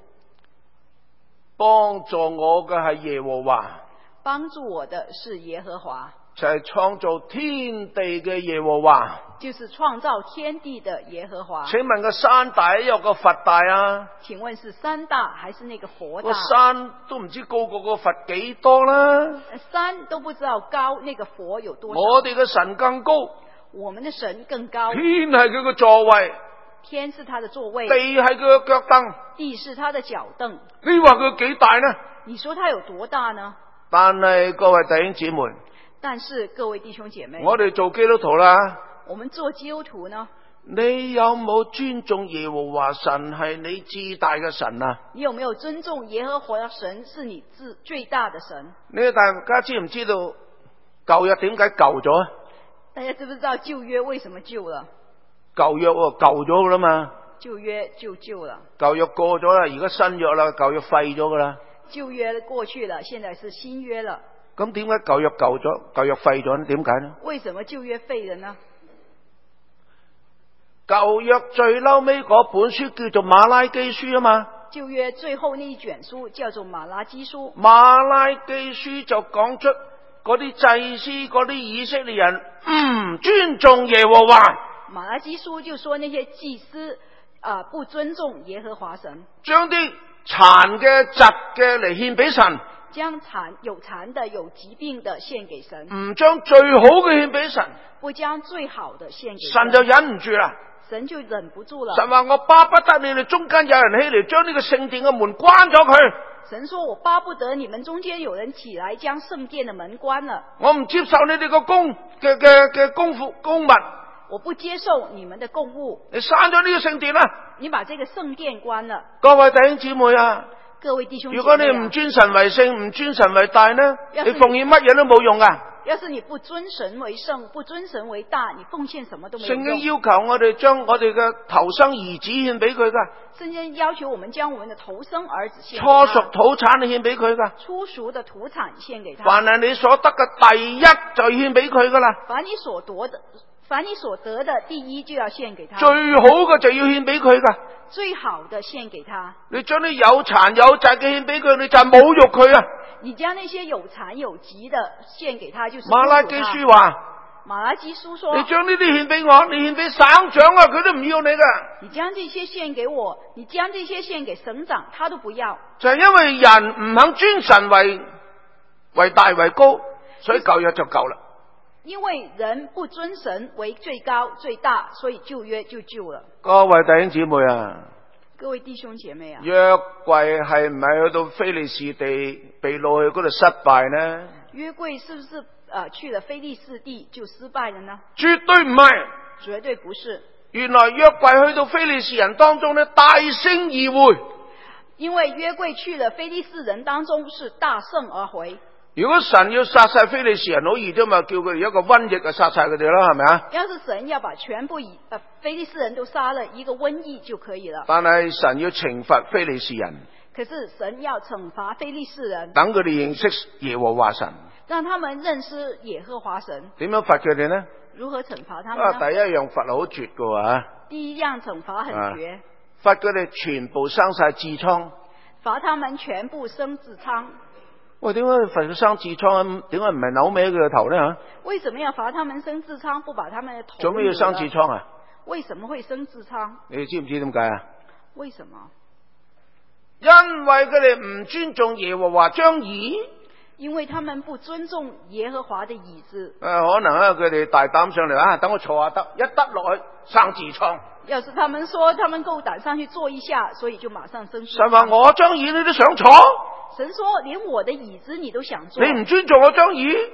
幫助我嘅係耶和華。 幫助我的是耶和華， 就係創造天地嘅耶和華， 就是創造天地的耶和華。 請問個山大有個佛大啊？ 請問是山大還是那個佛大？ 個山都唔知高過個佛幾多啦。 山都不知道高，那個佛有多少？ 我哋嘅神更高， 我們的神更高。 天係佢嘅座位， 天是他的座位， 地係佢嘅腳凳， 地是他的腳凳。 你話佢幾大呢？ 你說他有多大呢？ 但係各位弟兄姊妹， 但是各位弟兄姐妹， 我哋做基督徒啦， 我們做基督徒呢？ 你有冇尊重耶和華神係你至大嘅神啊？ 你有沒有尊重耶和華神是你至最大的神？ 你大家知唔知道舊約點解舊咗？ 大家知不知道舊約為什麼舊了？ 舊約喎，舊咗噶啦嘛。 舊約就舊了。 舊約過咗啦，而家新約啦，舊約廢咗噶啦。 舊約過去了，現在是新約了。 咁點解舊約舊咗，舊約廢咗呢？點解呢？ 為什麼舊約廢了呢？ 舊約最嬲尾嗰本書叫做馬拉基書啊嘛。 舊約最後那一卷書叫做馬拉基書。 馬拉基書就講出嗰啲祭司、嗰啲以色列人唔尊重耶和華。 馬拉基書就說那些祭司啊、呃、不尊重耶和華神， 將啲殘嘅、疾嘅嚟獻俾神， 將殘有殘的、有疾病的獻給神， 唔將最好嘅獻俾神， 不將最好的獻給神， 神就忍唔住啦。 神就忍不住了。 神話我巴不得你哋中間有人起嚟，將呢個聖殿嘅門關咗佢。 神說我巴不得你們中間有人起來將聖殿的門關了。 我唔接受你哋個公嘅嘅嘅公服公物。 我不接受你們的供物。 你閂咗呢個聖殿啦！ 你把這個聖殿關了。 各位弟兄姊妹啊， 各位弟兄姊妹啊， 如果你唔尊神為聖，唔尊神為大呢，你奉獻乜嘢都冇用噶。 要是你不尊神為聖，不尊神為大，你奉獻什麼都沒有用。 聖經要求我哋將我哋嘅頭生兒子獻俾佢噶。 聖經要求我們將我們的頭生兒子獻給他。 初熟土產獻俾佢噶。 初熟的土產獻給他。 凡係你所得嘅第一就獻俾佢噶啦。 凡你所奪的。凡你所得的第一就要獻給他， 最好嘅就要獻俾佢噶， 最好的獻給他。 你將啲有殘有疾嘅獻俾佢，你就係侮辱佢啊！ 你將那些有殘有疾的獻給他，就是馬拉基書話， 馬拉基書說， 你將呢啲獻俾我，你獻俾省長啊，佢都唔要你噶。 你將這些獻給我，你將這些獻給省長，他都不要。 就係因為人唔肯尊神為為大為高，所以舊約就夠啦。 因為人不尊神為最高最大，所以舊約就舊了。 各位弟兄姊妹啊， 各位弟兄姐妹啊， 約櫃係唔係去到非利士地被擄去嗰度失敗呢？ 約櫃是不是、呃、去了非利士地就失敗了呢？ 絕對唔係， 絕對不是。 原來約櫃去到非利士人當中呢，大勝而回。 因為約櫃去了非利士人當中是大勝而回。 如果神要殺晒非利士人好易啫嘛，叫佢哋一個瘟疫就殺晒佢哋啦，係咪啊？ 要是神要把全部以呃非利士人都殺了，一個瘟疫就可以了。 但係神要懲罰非利士人。 可是神要懲罰非利士人， 等佢哋認識耶和華神， 讓他們認識耶和華神。 點樣罰佢哋呢？ 如何懲罰他們呢？ 啊，第一樣罰好絕噶喎。 第一樣懲罰很絕， 啊、罰佢哋全部生晒痔瘡。 罰他們全部生痔瘡。 喂，點解罰佢生痔瘡？點解唔係扭歪佢個頭呢？吓？為什麼要罰他們生痔瘡，不把他們的頭？ 做咩要生痔瘡啊？ 為什麼會生痔瘡？ 你知唔知點解啊？ 為什麼？ 因為佢哋唔尊重耶和華張椅。 因為他們不尊重耶和華的椅子。 誒、呃，可能啊，佢哋大膽上嚟啊，等我坐下得，一得落去生痔瘡。 要是他們說他們夠膽上去坐一下，所以就馬上生痔瘡。 神話我張椅你都想坐？ 神說連我的椅子你都想坐？ 你唔尊重我張椅？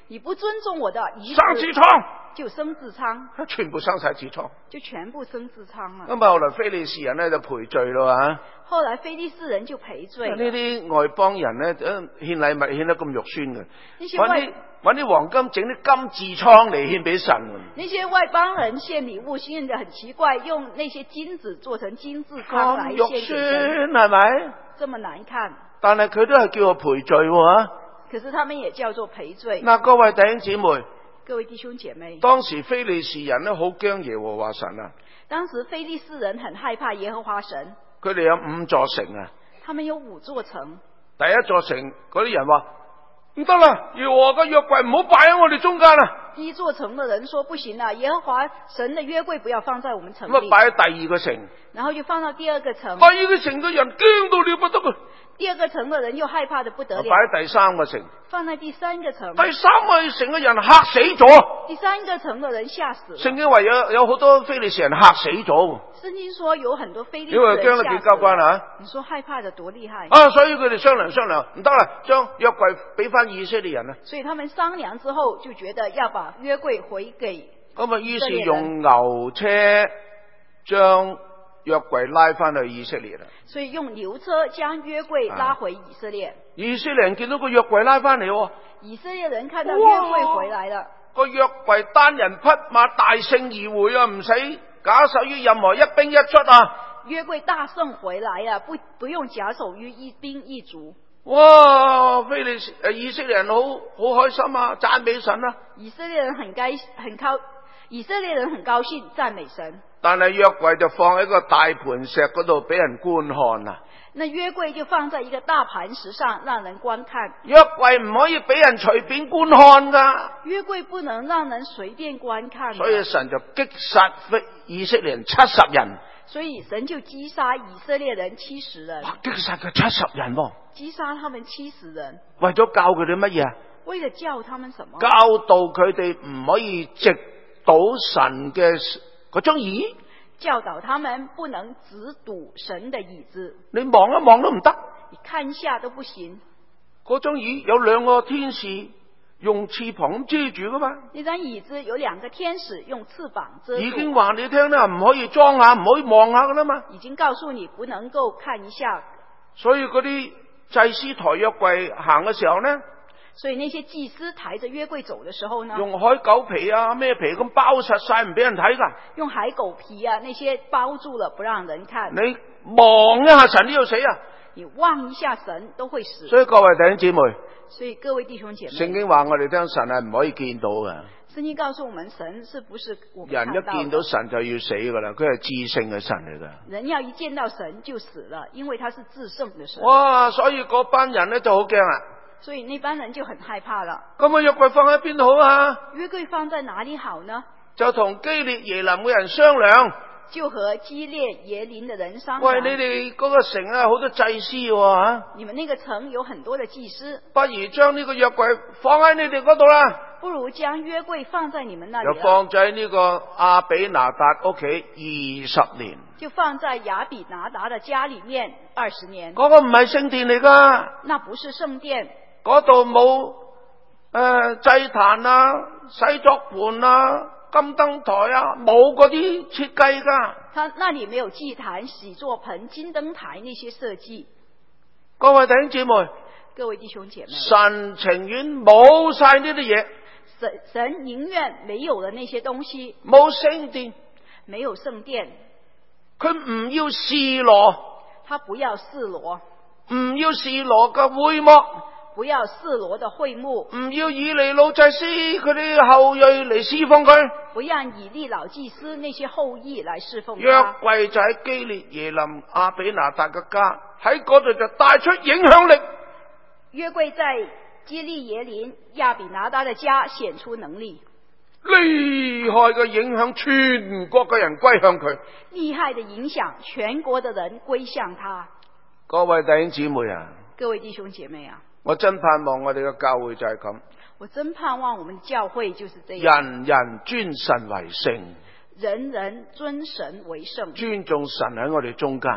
你不尊重我的兒生痔瘡， 就生痔瘡， 全部生晒痔瘡。 就全部生痔瘡了。 咁啊，後來非利士人咧就賠罪咯吓。 後來非利士人就賠罪了。 呢啲外邦人咧，獻禮物獻得咁肉酸嘅， 揾啲揾啲黃金整啲金痔瘡嚟獻俾神。 那些外邦人獻禮物獻得很奇怪，用那些金子做成金痔瘡來獻給神， 係咪？ 這麼難看。 但係佢都係叫我賠罪喎。 可是他們也叫做賠罪。 嗱，各位弟兄姊妹， 各位弟兄姐妹， 當時非利士人咧好驚耶和華神啊。 當時非利士人很害怕耶和華神。 佢哋有五座城啊。 他們有五座城。 第一座城嗰啲人話唔得啦，耶和華嘅約櫃唔好擺喺我哋中間啦。 第一座城的人說不行啦，耶和華神的約櫃不要放在我們城裏。 咁啊，擺喺第二個城。 然後就放到第二個城。 第二個城嘅人驚到了不得啊。 第二個城的人又害怕得不得了。 擺喺第三個城。 放在第三個城。 第三個城嘅人嚇死咗。 第三個城的人嚇死了。 聖經話有有好多非利士人嚇死咗。聖經說有很多非利士人嚇死了。 因為驚得幾交關啊。 你說害怕得多厲害啊！所以佢哋商量商量，唔得啦，將約櫃俾翻以色列人啊。 所以他們商量之後就覺得要把約櫃回給。 咁啊，於是用牛車將約櫃拉翻去以色列啦。 所以用牛車將約櫃拉回以色列。啊、 以色列人見到個約櫃拉翻嚟， 以色列人看到約櫃回來了， 個約櫃單人匹馬大勝而回啊，唔使假手於任何一兵一卒啊。 約櫃大勝回來啊，不不用假手於一兵一卒。 哇！非利士誒，以色列人好好開心啊，讚美神啊。 以色列人很高很高，以色列人很高興讚美神。 但係約櫃就放喺個大盤石嗰度俾人觀看啊。 那約櫃就放在一個大盤石上，讓人觀看。 約櫃唔可以俾人隨便觀看噶。 約櫃不能讓人隨便觀看。 所以神就擊殺非以色列人七十人。 所以神就擊殺以色列人七十人。 擊殺佢七十人喎。 擊殺他們七十人。 為咗教佢哋乜嘢啊？ 為了教他們什麼？ 教導佢哋唔可以直搗神嘅嗰張椅。 教導他們不能直搗神的椅子。 你望一望都唔得。 你看一下都不行。 嗰張椅有兩個天使用翅膀咁遮住噶嘛？ 呢張椅子有兩個天使用翅膀遮住。 已經話你聽啦，唔可以裝下，唔可以望下噶啦嘛。 已經告訴你不能夠看一下。 所以嗰啲祭司抬約櫃行嘅時候呢？ 所以那些祭司抬着約櫃走的時候呢？ 用海狗皮啊咩皮咁包實晒，唔俾人睇噶。 用海狗皮啊那些包住了，不讓人看。 你望一下神都要死啊！ 你望一下神都會死。 所以各位弟兄姊妹， 所以各位弟兄姐妹， 聖經話我哋聽神係唔可以見到嘅。 聖經告訴我們，神是不是我們人一見到神就要死噶啦，佢係至聖嘅神嚟噶。 人要一見到神就死了，因為他是至聖嘅神。 哇！所以嗰班人咧就好驚啊。 所以那班人就很害怕了。 咁啊，約櫃放喺邊度好啊？ 約櫃放在哪裏好呢？ 就同基列耶林嘅人商量。 就和基列耶林的人商量。 喂，你哋嗰個城啊，好多祭司喎。 你們那個城有很多的祭司。 不如將呢個約櫃放喺你哋嗰度啦。 不如將約櫃放在你們那裏。 就放在呢個亞比拿達屋企二十年。 就放在亞比拿達的家裏面二十年。 嗰個唔係聖殿嚟噶。 那不是聖殿。 嗰度冇誒祭壇啊、洗濯盤啊、金燈台啊，冇嗰啲設計噶。 他那裏沒有祭壇、洗作盆、金燈台那些設計。 各位弟兄姊妹， 各位弟兄姐妹， 神情願冇晒呢啲嘢。 神神寧願沒有了那些東西。 冇聖殿， 沒有聖殿。 佢唔要示羅， 他不要示羅， 唔要示羅嘅會幕。 不要示羅的會幕， 唔要以利老祭司佢啲後裔嚟侍奉佢， 不讓以利老祭司那些後裔來侍奉他。 約櫃就喺基列耶林亞比拿達嘅家，喺嗰度就帶出影響力。 約櫃在基利耶林亞比拿達的家顯出能力， 厲害嘅影響全國嘅人歸向佢， 厲害的影響全國的人歸向他。 各位弟兄姊妹啊， 各位弟兄姐妹啊， 我真盼望我哋嘅教會就係咁。 我真盼望我們的教會就是這樣。 人人尊神為聖， 人人尊神為聖， 尊重神喺我哋中間，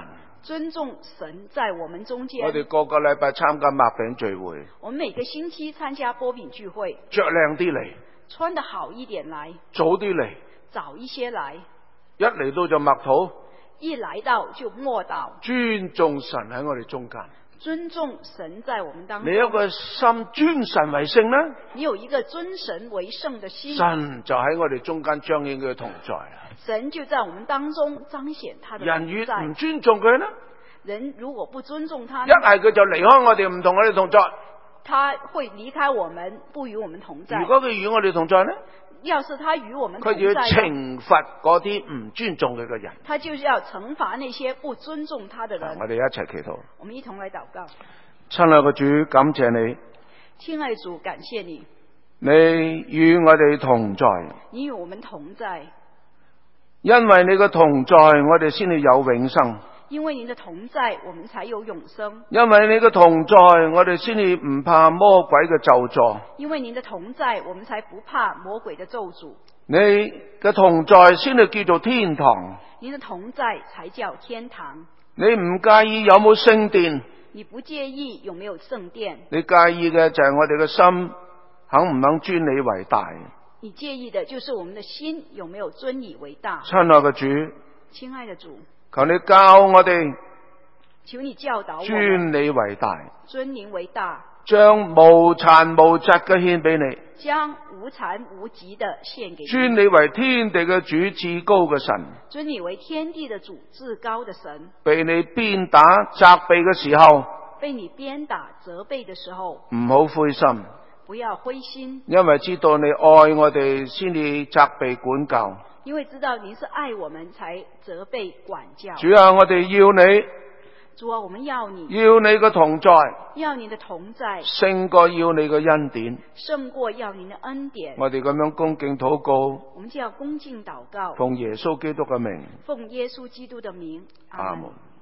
尊重神在我們中間。 我哋個個禮拜參加擘餅聚會， 我們每個星期參加波餅聚會， 着靚啲嚟， 穿得好一點來， 早啲嚟， 早一些來， 一嚟到就默禱， 一來到就默禱， 尊重神喺我哋中間。 尊重神在我們當中。 你有一個心尊神為聖呢？ 你有一個尊神為聖的心， 神就喺我哋中間彰顯佢嘅同在啊！ 神就在我們當中彰顯他的同在。 人越唔尊重佢呢， 人如果不尊重他， 一係佢就離開我哋，唔同我哋同在。 他會離開我們，不與我們同在。 如果佢與我哋同在呢？ 要是他與我們同在， 佢就要懲罰嗰啲唔尊重佢嘅人。 他就是要懲罰那些不尊重他的人。 我哋一齊祈禱。 我們一同來禱告。 親愛嘅主，感謝你。 親愛的主，感謝你。 你與我哋同在。 你與我們同在。 因為你嘅同在，我哋先至有永生。 因為您的同在，我們才有永生。 因為你嘅同在，我哋先至唔怕魔鬼嘅咒詛。 因為您的同在，我們才不怕魔鬼的咒詛。 你嘅同在先至叫做天堂。 您的同在才叫天堂。 你唔介意有冇聖殿？ 你不介意有沒有聖殿？ 你介意嘅就係我哋嘅心肯唔肯尊你為大？ 你介意的就是我們的心有沒有尊你為大？ 親愛嘅主， 親愛的主， 求你教我哋， 求你教導我們尊你為大， 尊您為大， 將無殘無疾嘅獻俾你， 將無殘無疾的獻給你， 尊你為天地嘅主，至高嘅神， 尊你為天地的主，至高的神。 被你鞭打責備嘅時候， 被你鞭打責備的時候， 唔好灰心， 不要灰心， 因為知道你愛我哋，先至責備管教。 因為知道您是愛我們才責備管教。 主啊，我哋要你， 主啊，我們要你， 要你嘅同在， 要你的同在， 勝過要你嘅恩典， 勝過要您的恩典。 我哋咁樣恭敬禱告， 我們就要恭敬禱告， 奉耶穌基督嘅名， 奉耶穌基督的名， 阿門。